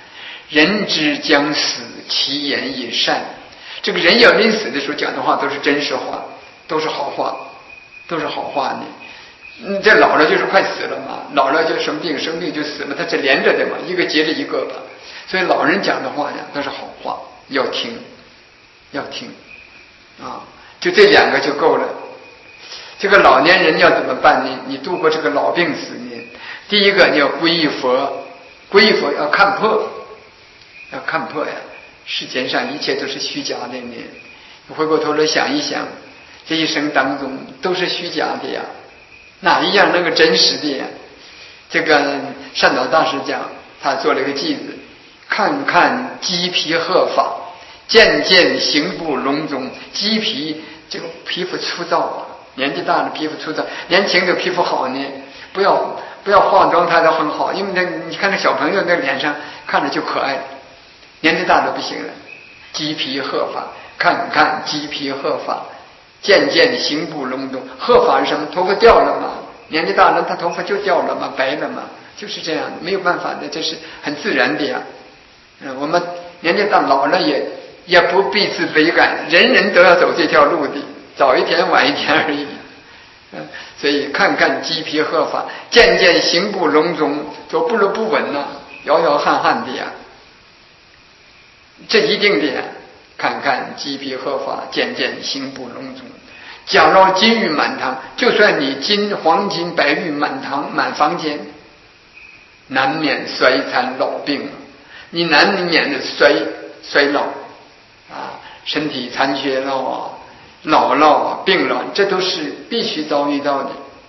人之将死，其言也善。这个人要临死的时候讲的话都是真实话，都是好话，都是好话呢。嗯，这老了就是快死了嘛，老了就生病，生病就死了，它是连着的嘛，一个接着一个吧。所以老人讲的话呀都是好话，要听，要听啊，就这两个就够了。这个老年人要怎么办呢？你度过这个老病死呢？第一个你要皈依佛，皈依佛要看破，要看破呀。世间上一切都是虚假的呢。回过头来想一想，这一生当中都是虚假的呀，哪一样能够真实的呀？这个善导大师讲，他做了一个句子：看看鸡皮鹤发，渐渐行步隆中。鸡皮这个皮肤粗糙啊，年纪大了皮肤粗糙，年轻的皮肤好呢，不要不要化妆，它都很好，因为那你看那小朋友那脸上看着就可爱，年纪大了不行了。鸡皮鹤发，看看鸡皮鹤发，渐渐行步隆中。鹤发是什么？头发掉了嘛，年纪大了他头发就掉了嘛，白了嘛，就是这样，没有办法的，这是很自然的呀。嗯，我们年纪大老了也也不必自卑感，人人都要走这条路的，早一天晚一天而已。嗯，所以看看鸡皮鹤发，渐渐行步隆中，走步路不稳呐、啊，摇摇撼撼的呀。这一定的呀，看看鸡皮鹤发，渐渐行步隆中。假若金玉满堂，就算你金黄金白玉满堂满房间，难免衰残老病，你难免的衰衰老啊，身体残缺了啊，老了啊，病了，这都是必须遭遇到的。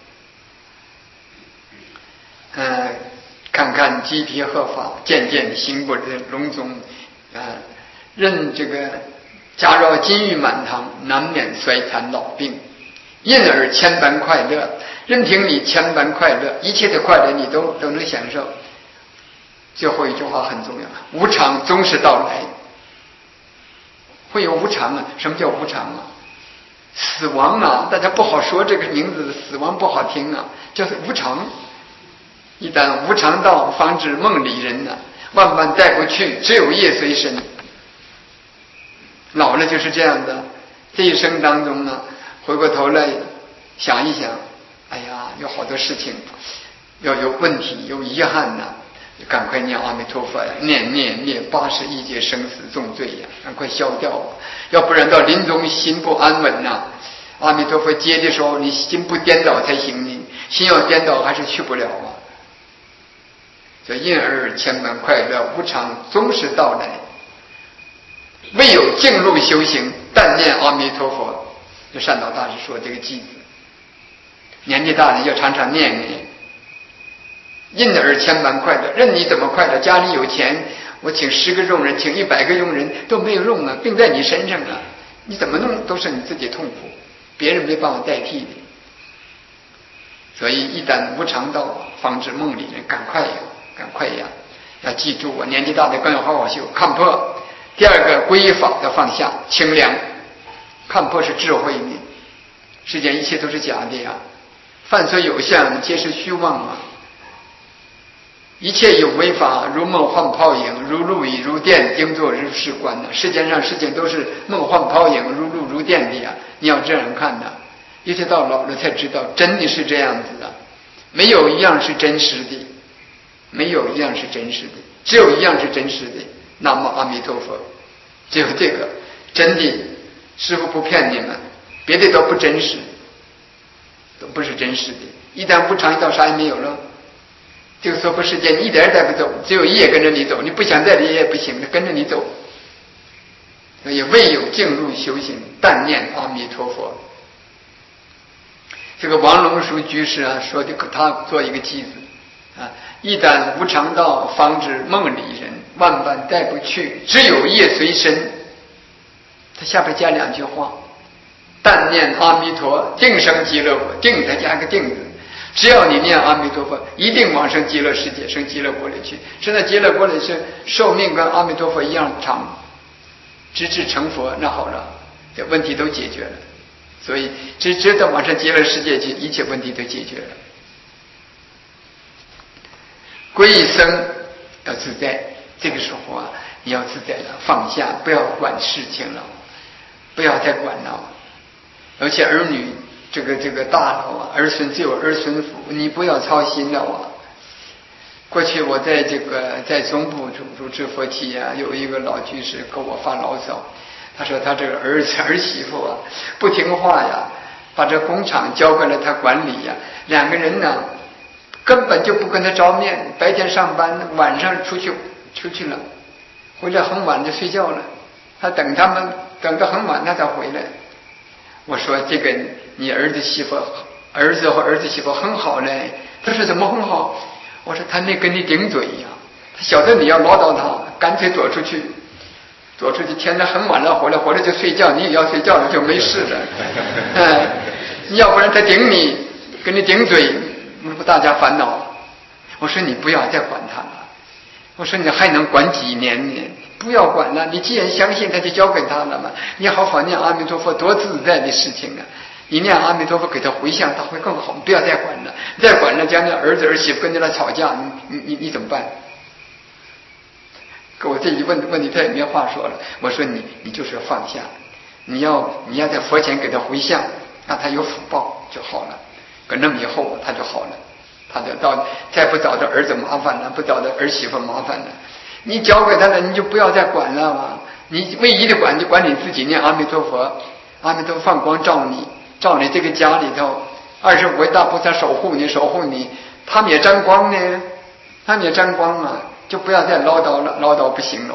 呃，看看鸡皮鹤发，渐渐行步隆中。啊，任这个假若金玉满堂，难免衰残老病，因而千般快乐，任凭你千般快乐，一切的快乐你都都能享受。最后一句话很重要，无常终是到来。会有无常啊？什么叫无常啊？死亡啊，大家不好说这个名字，死亡不好听啊，叫无常。一旦无常到，方知梦里人呐、啊。万般带不去，只有业随身。老了就是这样的，这一生当中呢，回过头来想一想，哎呀，有好多事情要有问题，有遗憾呐、啊，赶快念阿弥陀佛呀，念念念八十一劫生死重罪呀，赶快消掉啊！要不然到临终心不安稳呐、啊，阿弥陀佛接的时候，你心不颠倒才行呢，心要颠倒还是去不了啊。所以因而千般快乐，无常终是到来。唯有静入修行，但念阿弥陀佛。这善导大师说这个句子，年纪大了要常常念念。因而千般快乐，任你怎么快乐，家里有钱，我请十个佣人，请一百个佣人都没有用啊，病在你身上啊，你怎么弄都是你自己痛苦，别人没办法代替的。所以一旦无常到，方知梦里人，赶快呀！赶快呀！要记住，我年纪大的更要好好修，看破。第二个，皈依法的放下，清凉。看破是智慧呢，世间一切都是假的呀，凡所有相，皆是虚妄啊。一切有为法，如梦幻泡影，如露亦如电，应作如是观呢。世间上世间都是梦幻泡影，如露如电的呀，你要这样看的。一直到老了才知道，真的是这样子的，没有一样是真实的。没有一样是真实的，只有一样是真实的，南无阿弥陀佛，只有这个真的，师父不骗你们，别的都不真实，都不是真实的。一旦无常一到，啥也没有了，这个娑婆世界你一点也带不走，只有业跟着你走，你不想在里也不行的，跟着你走。所以唯有静入修行，但念阿弥陀佛。这个王龙树居士啊说的，他做一个句子啊，一旦无常到，方知梦里人，万般带不去，只有业随身。他下边加两句话，但念阿弥陀，定生极乐国。定再加个定字，只要你念阿弥陀佛，一定往生极乐世界，生极乐国里去。生在极乐国里是寿命跟阿弥陀佛一样长，直至成佛，那好了，这问题都解决了。所以只值得往生极乐世界去，一切问题都解决了。皈依僧要自在， 这个时候啊，你要自在了，放下，不要管事情了，不要再管了。而且儿女这个这个大了啊，儿孙自有儿孙福，你不要操心了啊。过去我在这个在中部主主持佛七啊，有一个老居士跟我发牢骚，他说他这个儿子儿媳妇啊不听话呀，把这工厂交给了他管理呀，两个人呢根本就不跟他着面，白天上班，晚上出去出去了，回来很晚就睡觉了，他等他们等到很晚他才回来。我说这个你儿子媳妇儿子和儿子媳妇很好嘞，他说怎么很好？我说他没跟你顶嘴呀，他晓得你要唠叨他，干脆躲出去，躲出去，天得很晚了回来，回来就睡觉，你也要睡觉了就没事了。嗯，要不然他顶你，跟你顶嘴，不大家烦恼。我说你不要再管他了，我说你还能管几年呢？不要管了，你既然相信他就交给他了嘛，你好好念阿弥陀佛，多自在的事情啊！一念阿弥陀佛给他回向，他会更好，不要再管了，再管了将来儿子儿媳妇跟着他吵架，你你你怎么办？给我这一问问题他也没话说了。我说你你就是要放下，你要你要在佛前给他回向，让他有福报就好了，可那么以后他就好了，他就到再不找到儿子麻烦了，不找到儿媳妇麻烦了，你交给他了，你就不要再管了嘛。你唯一的管就管你自己，念阿弥陀佛，阿弥陀佛放光照你，照你这个家里头，二十五位大菩萨守护你，守护你，他们也沾光呢，他们也沾光啊，就不要再唠叨了，唠叨不行了。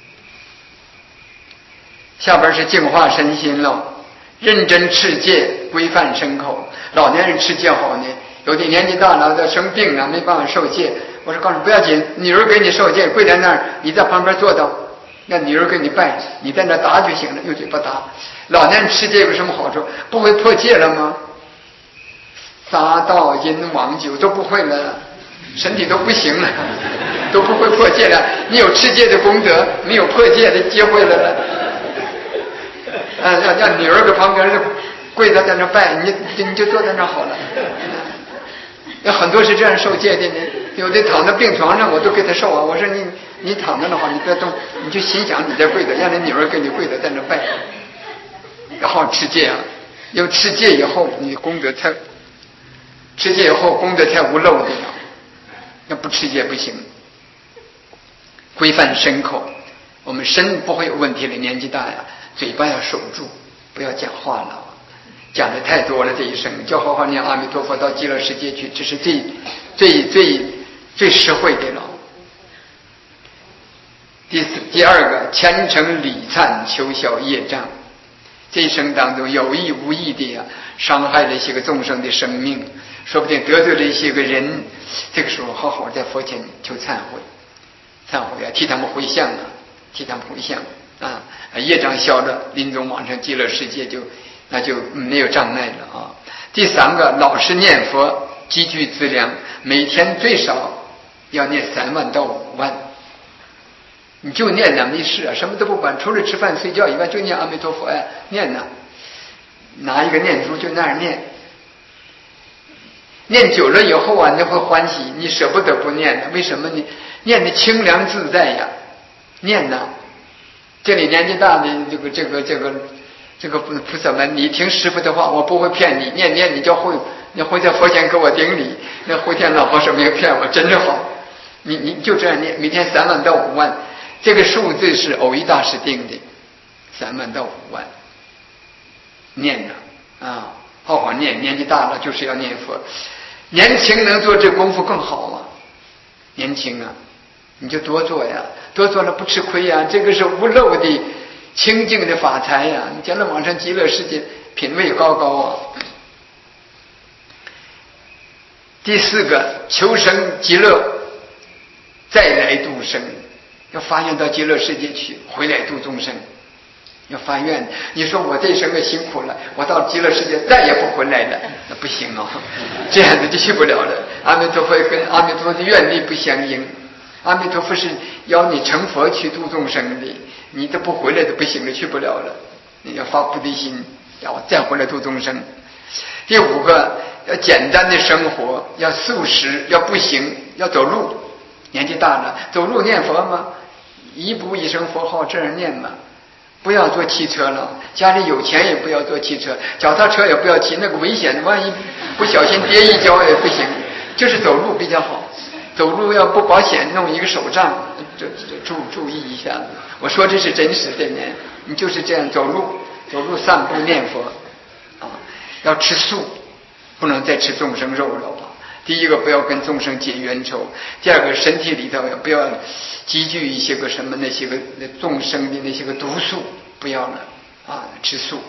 下边是净化身心了，认真持戒，规范身口。老年人持戒好呢，有的年纪大了的生病了没办法受戒，我说告诉你不要紧，女儿给你受戒，跪在那儿，你在旁边坐到，让女儿给你拜，你在那答就行了，用嘴巴答。老年人持戒有什么好处？不会破戒了吗？杀盗淫妄酒都不会了，身体都不行了，都不会破戒了。你有持戒的功德，没有破戒的机会了了。啊，让让女儿搁旁边跪在在那拜，你你就坐在那好了。有很多是这样受戒的呢，有的躺在病床上我都给他受啊。我说你你躺着的话，你不要动，你就心想你在跪着，让你女儿给你跪着在那拜，然后持戒啊。有持戒以后，你功德才持戒以后功德才无漏的了，要不持戒不行。规范身口，我们身不会有问题了，年纪大呀，嘴巴要守住，不要讲话了，讲的太多了，这一生就好好念阿弥陀佛到极乐世界去，这是最最最最实惠的了。第四第二个，虔诚礼忏，求消业障。这一生当中有意无意的呀，伤害了一些个众生的生命，说不定得罪了一些个人，这个时候好好在佛前求忏悔，忏悔啊，替他们回向啊，替他们回向啊，业障消了，临终往生极乐世界就那就没有障碍了啊。第三个，老实念佛，积聚资粮，每天最少要念三万到五万。你就念呐，没事啊，什么都不管，除了吃饭睡觉以外，就念阿弥陀佛呀，念呐，拿一个念珠就那样念，念久了以后啊，你会欢喜，你舍不得不念的，为什么呢？念的清凉自在呀，念呐。这里年纪大的这个这个这个这个菩萨们，你听师父的话，我不会骗你，念念你就会，你会在佛前给我顶礼，那回天老和尚没有骗我，真是好，你你就这样念，每天三万到五万。这个数字是藕益大师定的，三万到五万，念着啊，好好念。年纪大了就是要念佛，年轻能做这功夫更好啊。年轻啊，你就多做呀，多做了不吃亏呀。这个是无漏的清净的法财呀，你将来往上极乐世界品位高高啊。第四个，求生极乐，再来度生。要发愿到极乐世界去，回来度众生，要发愿。你说我这生个辛苦了，我到极乐世界再也不回来了，那不行哦，这样子就去不了了。阿弥陀佛跟阿弥陀佛的愿力不相应，阿弥陀佛是要你成佛去度众生的，你都不回来都不行了，去不了了。你要发菩提心，要再回来度众生。第五个，要简单的生活，要素食，要步行，要走路。年纪大了，走路念佛吗？ 一步一声佛号这样念吧。不要坐汽车了，家里有钱也不要坐汽车，脚踏车也不要骑，那个危险，万一不小心跌一跤也不行。就是走路比较好，走路要不保险，弄一个手杖，就注注意一下子。我说这是真实的呢，你就是这样走路，走路散步念佛啊，要吃素，不能再吃众生肉了啊。第一个不要跟众生结冤仇，第二个身体里头也不要积聚一些个什么那些个众生的那些个毒素，不要了啊，吃素。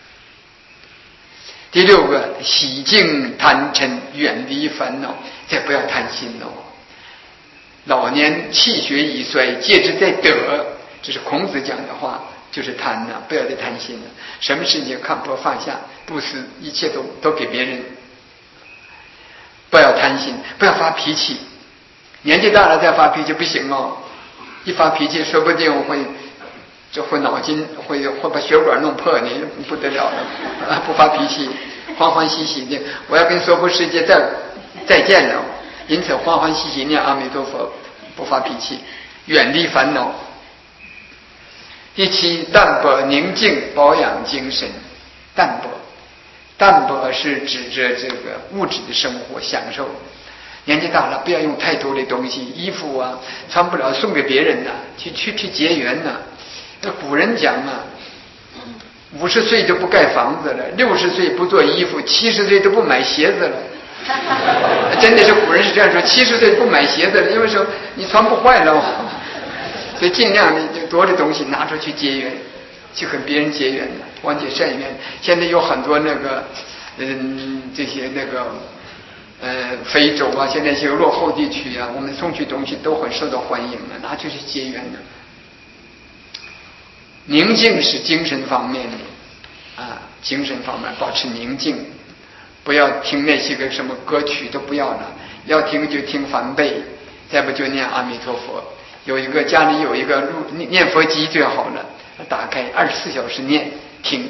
第六个洗净贪嗔，远离烦恼，再不要贪心了。老年气血已衰，戒之在德，这是孔子讲的话，就是贪了，不要再贪心了。什么事情看破放下，布施一切都都给别人。不要贪心，不要发脾气，年纪大了再发脾气不行哦，一发脾气说不定会就会脑筋会会把血管弄破，你不得了了啊！不发脾气，欢欢喜喜的，我要跟娑婆世界再再见了，因此欢欢喜喜念阿弥陀佛，不发脾气，远离烦恼。第七，淡泊宁静，保养精神。淡泊淡泊是指着这个物质的生活享受，年纪大了不要用太多的东西，衣服啊穿不了送给别人呐、啊，去去去结缘呐、啊。那古人讲啊，五十岁就不盖房子了，六十岁不做衣服，七十岁都不买鞋子了。真的是古人是这样说，七十岁不买鞋子了，因为说你穿不坏了，所以尽量你就多的东西拿出去结缘。去和别人结缘的，广结善缘。现在有很多那个，嗯，这些那个，呃，非洲啊，现在一些落后地区啊，我们送去东西都很受到欢迎的，拿出去结缘的。宁静是精神方面的，啊，精神方面保持宁静，不要听那些个什么歌曲都不要了，要听就听梵呗，再不就念阿弥陀佛。有一个家里有一个录念佛机最好了。打开二十四小时念听。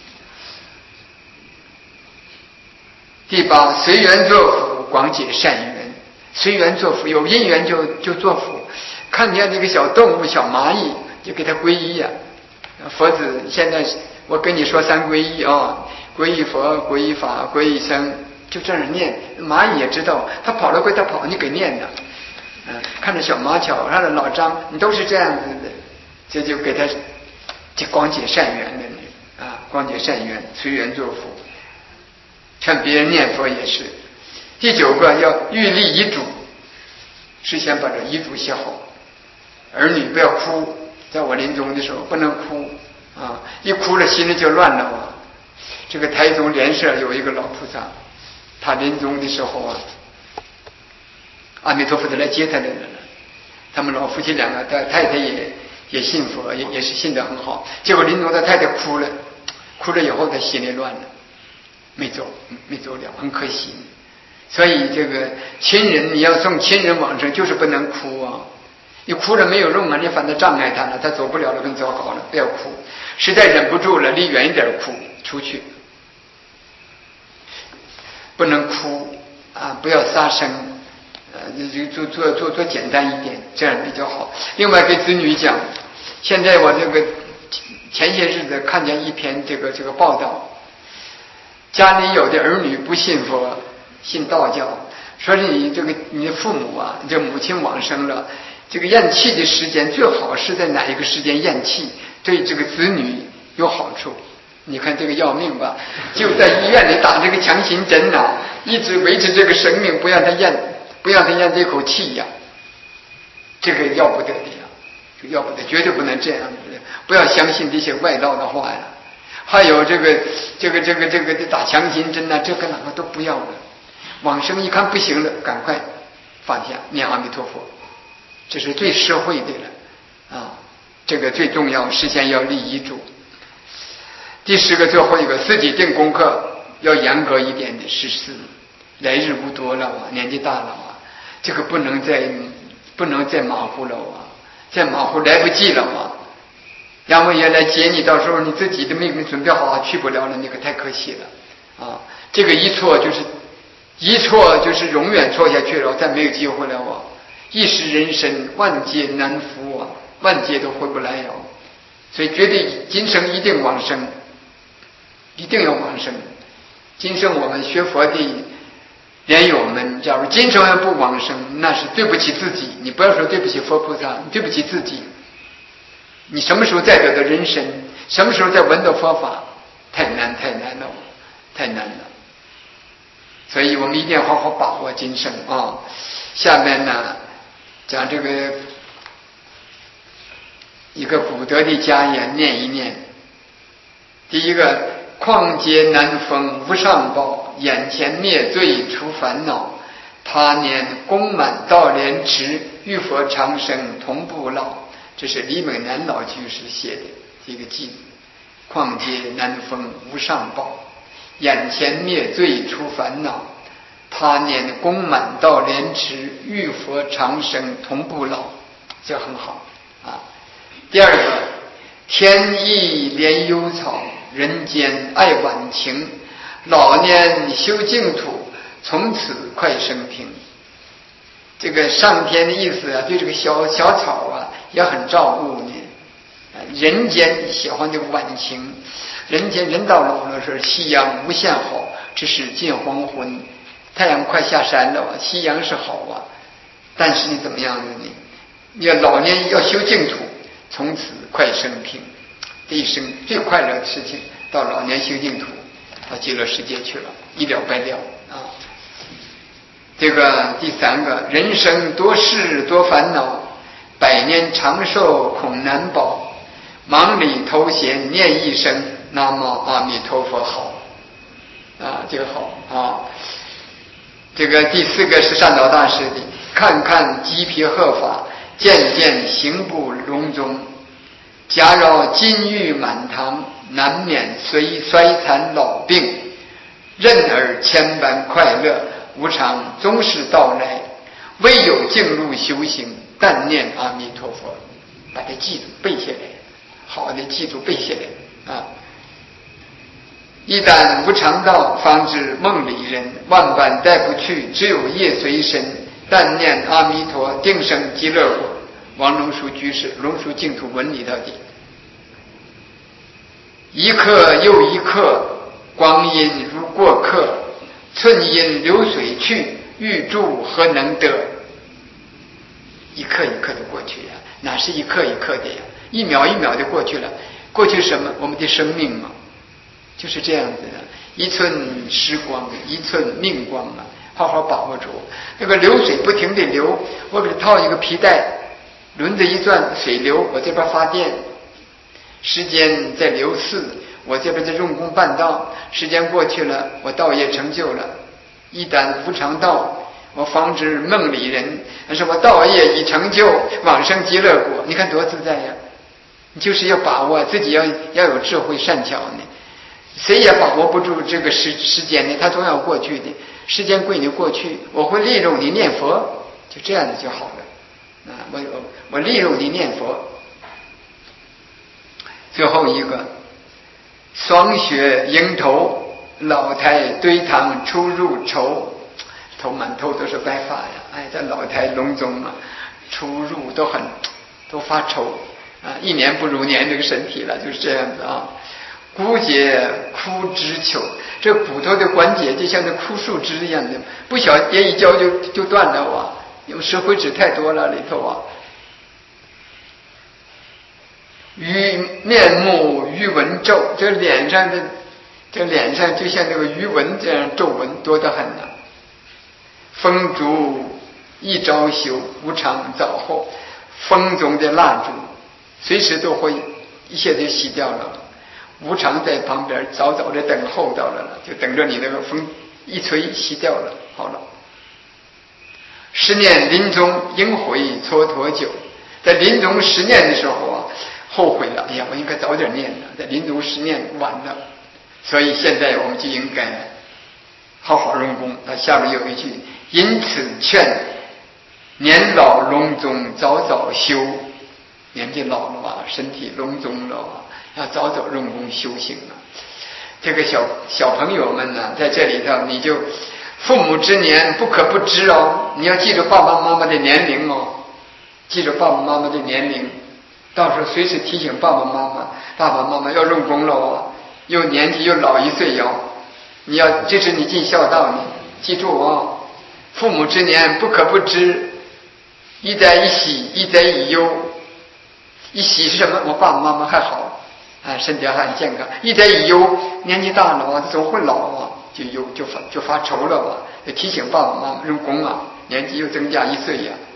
第八，随缘作福，广结善缘。随缘作福，有因缘就就作福。看见这个小动物、小蚂蚁，就给它皈依呀、啊。佛子现在我跟你说三皈依啊，皈依佛、皈依法、皈依僧，就这样念。蚂蚁也知道，它跑了归它跑，你给念的。嗯，看着小麻巧，看着老张，你都是这样子的，这就给他。这广结善缘的你啊，广结善缘，随缘作福。劝别人念佛也是。第九个要预立遗嘱，事先把这遗嘱写好。儿女不要哭，在我临终的时候不能哭啊，一哭了心里就乱了啊。这个台中莲社有一个老菩萨，他临终的时候啊，阿弥陀佛都来接他来了，他们老夫妻两个，他太太也。也信佛，也也是信得很好。结果临终他太太哭了，哭了以后他心里乱了，没走，没走了，很可惜。所以这个亲人，你要送亲人往生，就是不能哭啊！你哭了没有用啊，你反正障碍他了，他走不了了，更糟糕了。不要哭，实在忍不住了，离远一点哭，出去。不能哭啊，不要杀生。呃，就做做做做简单一点，这样比较好。另外给子女讲，现在我这个前些日子看见一篇这个这个报道，家里有的儿女不信佛，信道教，说你这个你的父母啊，这母亲往生了，这个咽气的时间最好是在哪一个时间咽气，对这个子女有好处。你看这个要命吧，就在医院里打这个强心针啊，一直维持这个生命，不让他咽。不让他咽这口气呀，这个要不得的呀，这要不得，绝对不能这样子，不要相信这些外道的话呀。还有这个这个这个这个打强心针呐、啊，这个哪个都不要了。往生一看不行了，赶快放下，念阿弥陀佛，这是最实惠的了啊。这个最重要，事先要立遗嘱。第十个，最后一个，自己定功课要严格一点的实施。来日无多了啊，年纪大了啊，这个不能再不能再马虎了啊，再马虎来不及了啊。阎王爷来接你，到时候你自己的命没准备好，去不了了，那个太可惜了啊。这个一错就是一错就是永远错下去了，再没有机会了啊。一时人生万劫难伏啊， 万劫都回不来哟。所以绝对今生一定往生，一定要往生。今生我们学佛的莲友们，假如今生要不往生，那是对不起自己。你不要说对不起佛菩萨，你对不起自己。你什么时候再得到人身，什么时候再闻到佛法，太难太难了，太难了。所以我们一定要好好把握今生啊。下面呢讲这个一个古德的家言，念一念。第一个，旷劫难逢无上报，眼前灭罪除烦恼，他年功满道莲池，与佛长生同不老。这是李美南老居士写的这个偈子。旷劫难逢无上报，眼前灭罪除烦恼，他年功满道莲池，与佛长生同不老。这很好啊。第二个，天意怜幽草，人间爱晚晴，老年修净土，从此快生平。这个上天的意思啊，对这个小小草啊也很照顾呢。人间喜欢这个晚晴，人间人到老了是夕阳无限好，只是近黄昏，太阳快下山了，夕阳是好啊，但是你怎么样呢？你要老年要修净土，从此快生平。这一生最快乐的事情，到老年修净土，到极乐世界去了，一了百了啊。这个第三个，人生多事多烦恼，百年长寿恐难保，忙里偷闲念一声，南无阿弥陀佛好啊，这个好啊。这个第四个是善导大师的，看看鸡皮鹤发，渐渐行步隆中，假若金玉满堂，难免虽衰残老病，任尔千般快乐，无常终是到来，唯有静入修行，但念阿弥陀佛。把这记住背下来，好的记住背下来啊！一旦无常道，方知梦里人，万般带不去，只有业随身，但念阿弥陀，定生极乐国。王龙树居士《龙树净土文》里头的，一刻又一刻，光阴如过客，寸因流水去，欲住何能得？一刻一刻的过去呀、啊，哪是一刻一刻的呀？一秒一秒的过去了。过去什么？我们的生命嘛，就是这样子的。一寸时光，一寸命光啊！好好把握住。那个流水不停地流，我给它套一个皮带，轮子一转，水流，我这边发电。时间在流逝，我这边在用功办道。时间过去了，我道业成就了。一旦无常道，我防止梦里人，但是我道业已成就，往生极乐国。你看多自在呀！你就是要把握自己要，要要有智慧善巧呢。谁也把握不住这个时时间呢，它总要过去的。时间归你过去，我会利用你念佛，就这样子就好了。啊，我我我利用你念佛。最后一个，霜雪迎头，老台堆堂出入愁，头满头都是白发呀！哎，这老台隆中啊，出入都很都发愁啊，一年不如年这个身体了，就是这样子啊。骨节枯枝朽，这骨头的关节就像这枯树枝一样的，不小跌一跤就就断了啊！因为石灰质太多了里头啊。鱼面目鱼纹皱，这脸上的这脸上就像那个鱼纹这样皱纹多得很呢、啊。风烛一朝休，无常早后。风中的蜡烛随时都会一下就熄掉了，无常在旁边早早的等候到了，就等着你那个风一吹熄掉了，好了。十念临终应悔蹉跎久，在临终十念的时候啊，后悔了，哎呀，我应该早点念了，在临终十念晚了，所以现在我们就应该好好用功。他下面有一句，因此劝年老隆中早早修，年纪老了啊，身体隆中了啊，要早早用功修行了。这个小小朋友们呢，在这里头你就父母之年不可不知哦，你要记住爸爸妈妈的年龄哦，记住爸爸妈妈的年龄。 到时候随时提醒爸爸妈妈，爸爸妈妈要用功了啊，又年纪又老一岁哟，你要这是你尽孝道呢，记住啊，父母之年不可不知，一哉一喜，一哉一忧。一喜是什么？我爸爸妈妈还好啊，身体还很健康。一哉一忧，年纪大了啊，总会老啊，就忧就发就发愁了吧，就提醒爸爸妈妈用功啊，年纪又增加一岁呀、啊。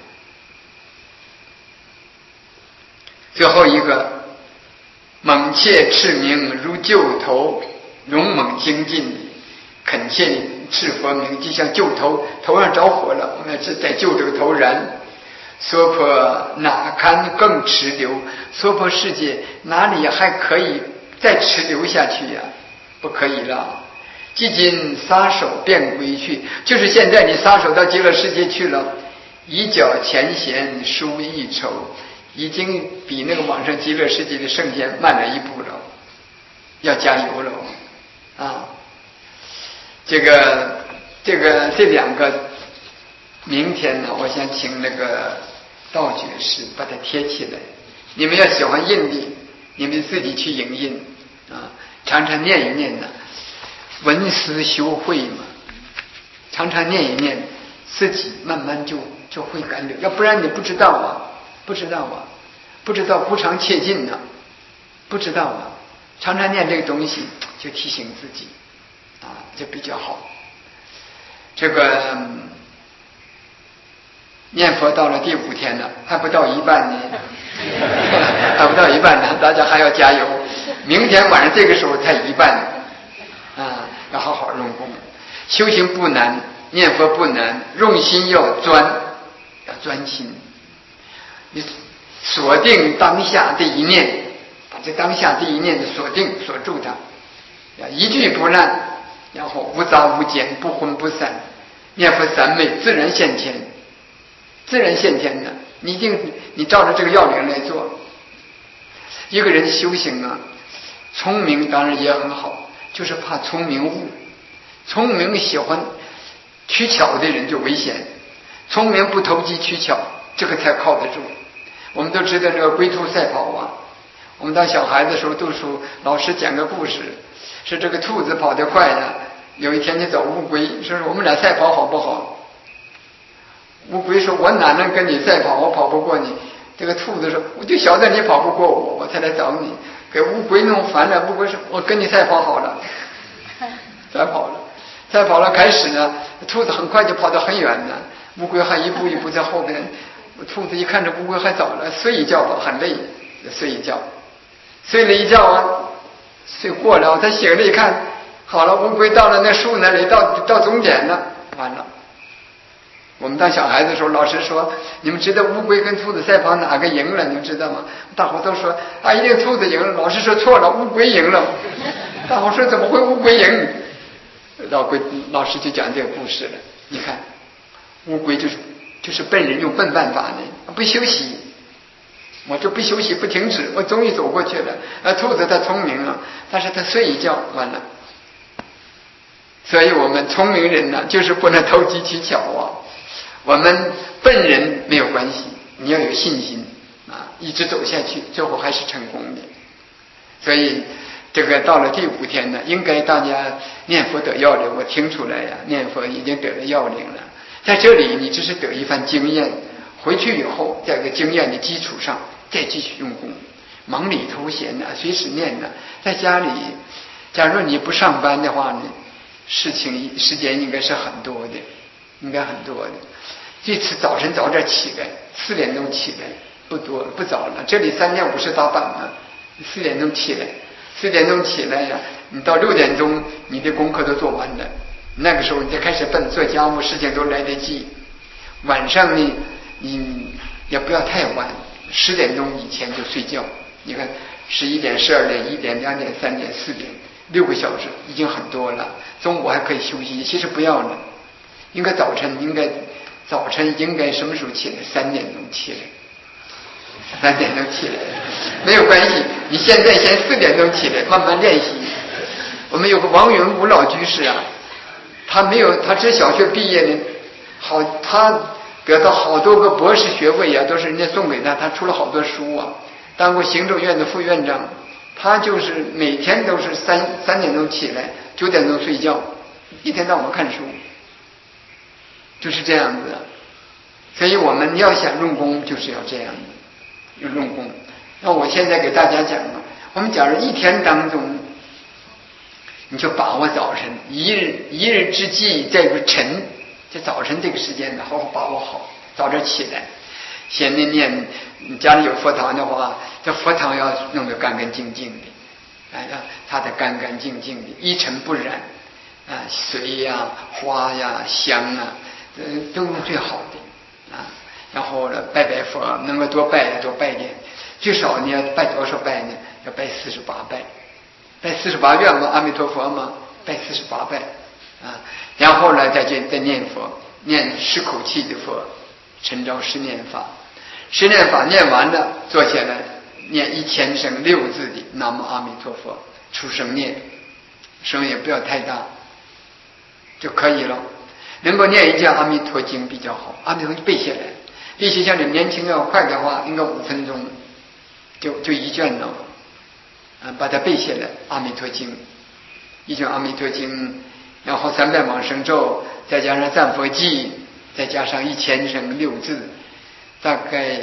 最后一个，猛切赤名如旧头，勇猛精进，恳切赤佛名，就像旧头头上着火了，我们是在救这个头燃。娑婆哪堪更持留？娑婆世界哪里还可以再持留下去呀、啊？不可以了。既今撒手便归去，就是现在你撒手到极乐世界去了，以脚前贤殊一筹，已经比那个往上极乐世界的圣贤慢了一步了，要加油了啊！这个这个这两个。明天呢，我想请那个道觉士把它贴起来。你们要喜欢印的，你们自己去影印啊，常常念一念呢。文思修慧嘛，常常念一念，自己慢慢就就会感觉。要不然你不知道啊，不知道啊，不知道不常切近呢，不知道啊。常常念这个东西，就提醒自己啊，就比较好。这个。念佛到了第五天了，还不到一半呢，还不到一半呢，大家还要加油。明天晚上这个时候才一半啊，要好好用功。修行不难，念佛不难，用心要专，要专心。你锁定当下这一念，把这当下这一念的锁定锁住它，要一句不落，然后无杂无间，不荤不散，念佛三昧自然现前。自然现前的，你一定你照着这个要领来做。一个人修行啊，聪明当然也很好，就是怕聪明误。聪明喜欢取巧的人就危险，聪明不投机取巧，这个才靠得住。我们都知道这个龟兔赛跑啊，我们当小孩子的时候，读书老师讲个故事，是这个兔子跑得快呀，有一天就找乌龟，说我们俩赛跑好不好？乌龟说：“我哪能跟你赛跑？我跑不过你。”这个兔子说：“我就晓得你跑不过我，我才来找你。”给乌龟弄烦了。乌龟说：“我跟你赛跑好了。”赛跑了，赛跑了，开始呢，兔子很快就跑得很远了，乌龟还一步一步在后边。兔子一看这乌龟还早了，睡一觉吧，很累，睡一觉，睡了一觉啊，睡过了，他醒了一看，好了，乌龟到了那树那里，到到终点了，完了。我们当小孩子的时候，老师说：“你们知道乌龟跟兔子赛跑哪个赢了？你们知道吗？”大伙都说：“啊，一定兔子赢了。”老师说错了，乌龟赢了。大伙说：“怎么会乌龟赢？”老龟老师就讲这个故事了。你看，乌龟就是就是笨人用笨办法呢，不休息，我就不休息不停止，我终于走过去了。啊，兔子它聪明了，但是它睡一觉完了。所以我们聪明人呢，就是不能投机取巧啊。我们笨人没有关系，你要有信心啊，一直走下去，最后还是成功的。所以这个到了第五天呢，应该大家念佛得要领。我听出来呀，念佛已经得了要领了。在这里你只是得一番经验，回去以后在这个经验的基础上再继续用功，忙里偷闲呢，随时念呢。在家里，假如你不上班的话呢，事情时间应该是很多的，应该很多的。这次早晨早点起来，四点钟起来，不多不早了。这里三点五十打板呢，四点钟起来，四点钟起来呀，你到六点钟你的功课都做完了，那个时候你再开始奔做家务事情都来得及。晚上呢，你也不要太晚，十点钟以前就睡觉。你看，十一点、十二点、一点、两点、三点、四点，六个小时已经很多了。中午还可以休息，其实不要了。应该早晨应该。早晨应该什么时候起来？三点钟起来，三点钟起来没有关系。你现在先四点钟起来，慢慢练习。我们有个王云武老居士啊，他没有，他只小学毕业呢，好，他得到好多个博士学位啊，都是人家送给他，他出了好多书啊。 当过行政院的副院长，他就是每天都是三三点钟起来，九点钟睡觉，一天到晚看书，就是这样子的。所以我们要想用功，就是要这样的，要用功。那我现在给大家讲了，我们假如一天当中，你就把握早晨一日一日之计在于晨，在早晨这个时间呢，好好把握好。早点起来，先念念，家里有佛堂的话，这佛堂要弄得干干净净的，哎呀，它得干干净净的，一尘不染啊，水呀、花呀、香啊，呃，都用最好的啊。然后呢，拜拜佛，能够多拜多拜点，最少你要拜多少拜呢？要拜四十八拜，拜四十八愿嘛，阿弥陀佛嘛，拜四十八拜啊。然后呢，再就再念佛，念十口气的佛。陈昭十念法，十念法念完了，坐下来念一千声六字的南无阿弥陀佛，出声念，声也不要太大就可以了。能够念一卷阿弥陀经比较好，阿弥陀经背下来，必须像你年轻要快的话，应该五分钟就就一卷了，啊，把它背下来。阿弥陀经，一卷阿弥陀经，然后三遍往生咒，再加上赞佛记。再加上一千声六字，大概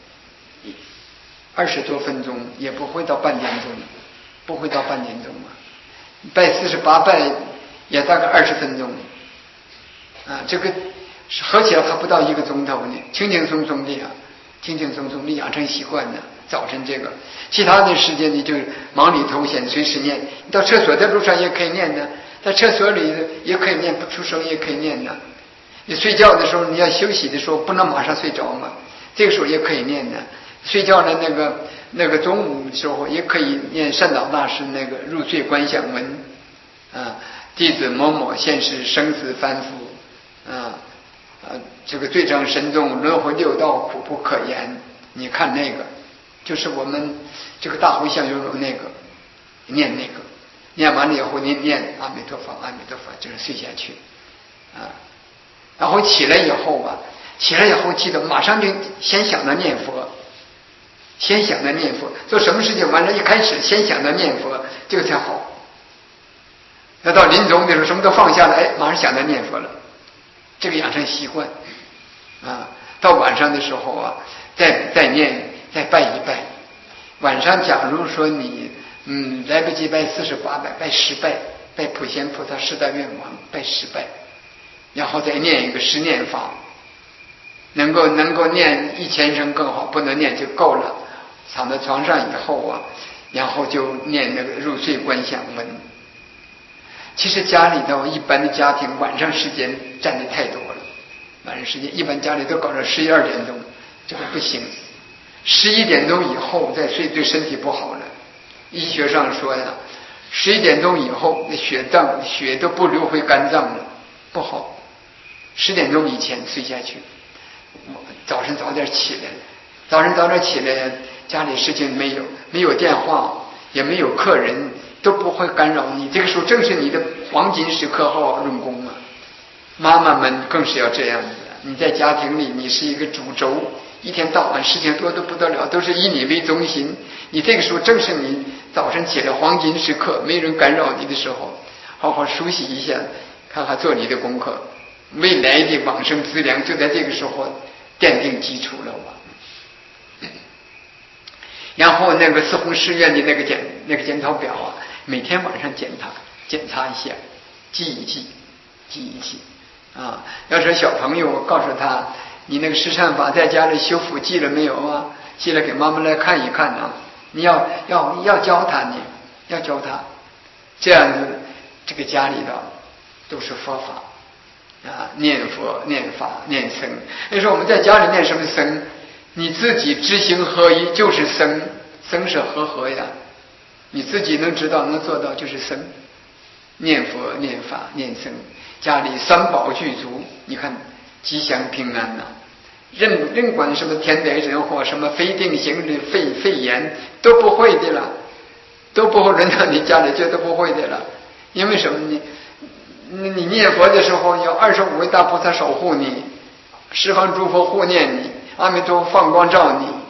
二十多分钟，也不会到半点钟，不会到半点钟嘛。拜四十八拜也大概二十分钟，啊，这个合起来还不到一个钟头呢，轻轻松松的呀，轻轻松松的养成习惯的。早晨这个，其他的时间你就忙里偷闲，随时念。你到厕所的路上也可以念的，在厕所里也可以念，不出声也可以念的。你睡觉的时候，你要休息的时候，不能马上睡着嘛，这个时候也可以念的。睡觉的那个那个中午的时候，也可以念善导大师那个入睡观想文啊，弟子某某现世生死反复啊啊，这个罪障深重，轮回六道苦不可言。你看那个，就是我们这个大回向有有那个念那个，念完了以后，你念阿弥陀佛，阿弥陀佛，就是睡下去啊。然后起来以后吧，起来以后记得马上就先想着念佛，先想着念佛，做什么事情完了，一开始先想着念佛，这个才好。要到临终的时候，什么都放下了，哎，马上想着念佛了，这个养成习惯啊。到晚上的时候啊，再再念，再拜一拜。晚上假如说你嗯来不及拜四十八拜，拜十拜，拜普贤菩萨十大愿王，拜十拜。然后再念一个十念法，能够能够念一千声更好，不能念就够了。躺在床上以后啊，然后就念那个入睡观想文。其实家里头一般的家庭晚上时间占的太多了，晚上时间一般家里都搞到十一二点钟，这个不行。十一点钟以后再睡对身体不好了。医学上说呀，十一点钟以后那血脏血都不流回肝脏了，不好。十点钟以前睡下去，早晨早点起来，早晨早点起来，家里事情没有，没有电话，也没有客人，都不会干扰你。这个时候正是你的黄金时刻，好好用功啊！妈妈们更是要这样子。你在家庭里，你是一个主轴，一天到晚事情多得不得了，都是以你为中心。你这个时候正是你早晨起来黄金时刻，没人干扰你的时候，好好梳洗一下，看看做你的功课。未来的往生资粮就在这个时候奠定基础了吧。然后那个四弘誓愿的那个检那个检讨表啊，每天晚上检查检查一下，记一记，记一记啊。要是小朋友，我告诉他，你那个十善法在家里修复记了没有啊？记了给妈妈来看一看啊。你要要要教他呢，要教他，这样子这个家里的都是佛法。啊，念佛、念法、念僧。那时候我们在家里念什么僧？你自己知行合一就是僧，僧是和合呀。你自己能知道、能做到就是僧。念佛、念法、念僧，家里三宝具足，你看吉祥平安呐、啊。任任管什么天灾人祸、什么非定型的肺肺炎都不会的了，都不会轮到你家里，绝对不会的了。因为什么呢？你念佛的时候，有二十五位大菩萨守护你，十方诸佛护念你，阿弥陀佛放光照你，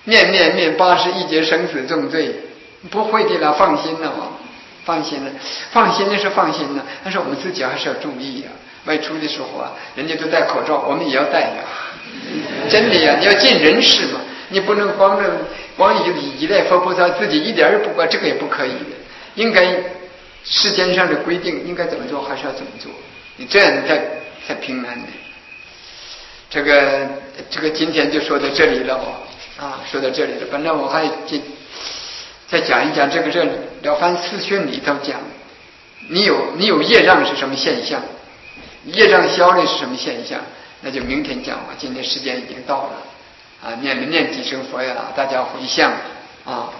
念念念八十一劫生死重罪，不会的了，放心了嘛，放心了，放心的是放心了，但是我们自己还是要注意呀、啊。外出的时候啊，人家都戴口罩，我们也要戴呀、啊。真的呀，你要尽人事嘛，你不能光着光依依赖佛菩萨，自己一点儿不管，这个也不可以的。应该世间上的规定应该怎么做，还是要怎么做，你这样才才平安的。这个这个今天就说到这里了啊，说到这里了。本来我还再讲一讲这个这《了凡四训》里头讲，你有你有业障是什么现象，业障消了是什么现象，那就明天讲吧。今天时间已经到了啊，念念几声佛呀，大家回向啊。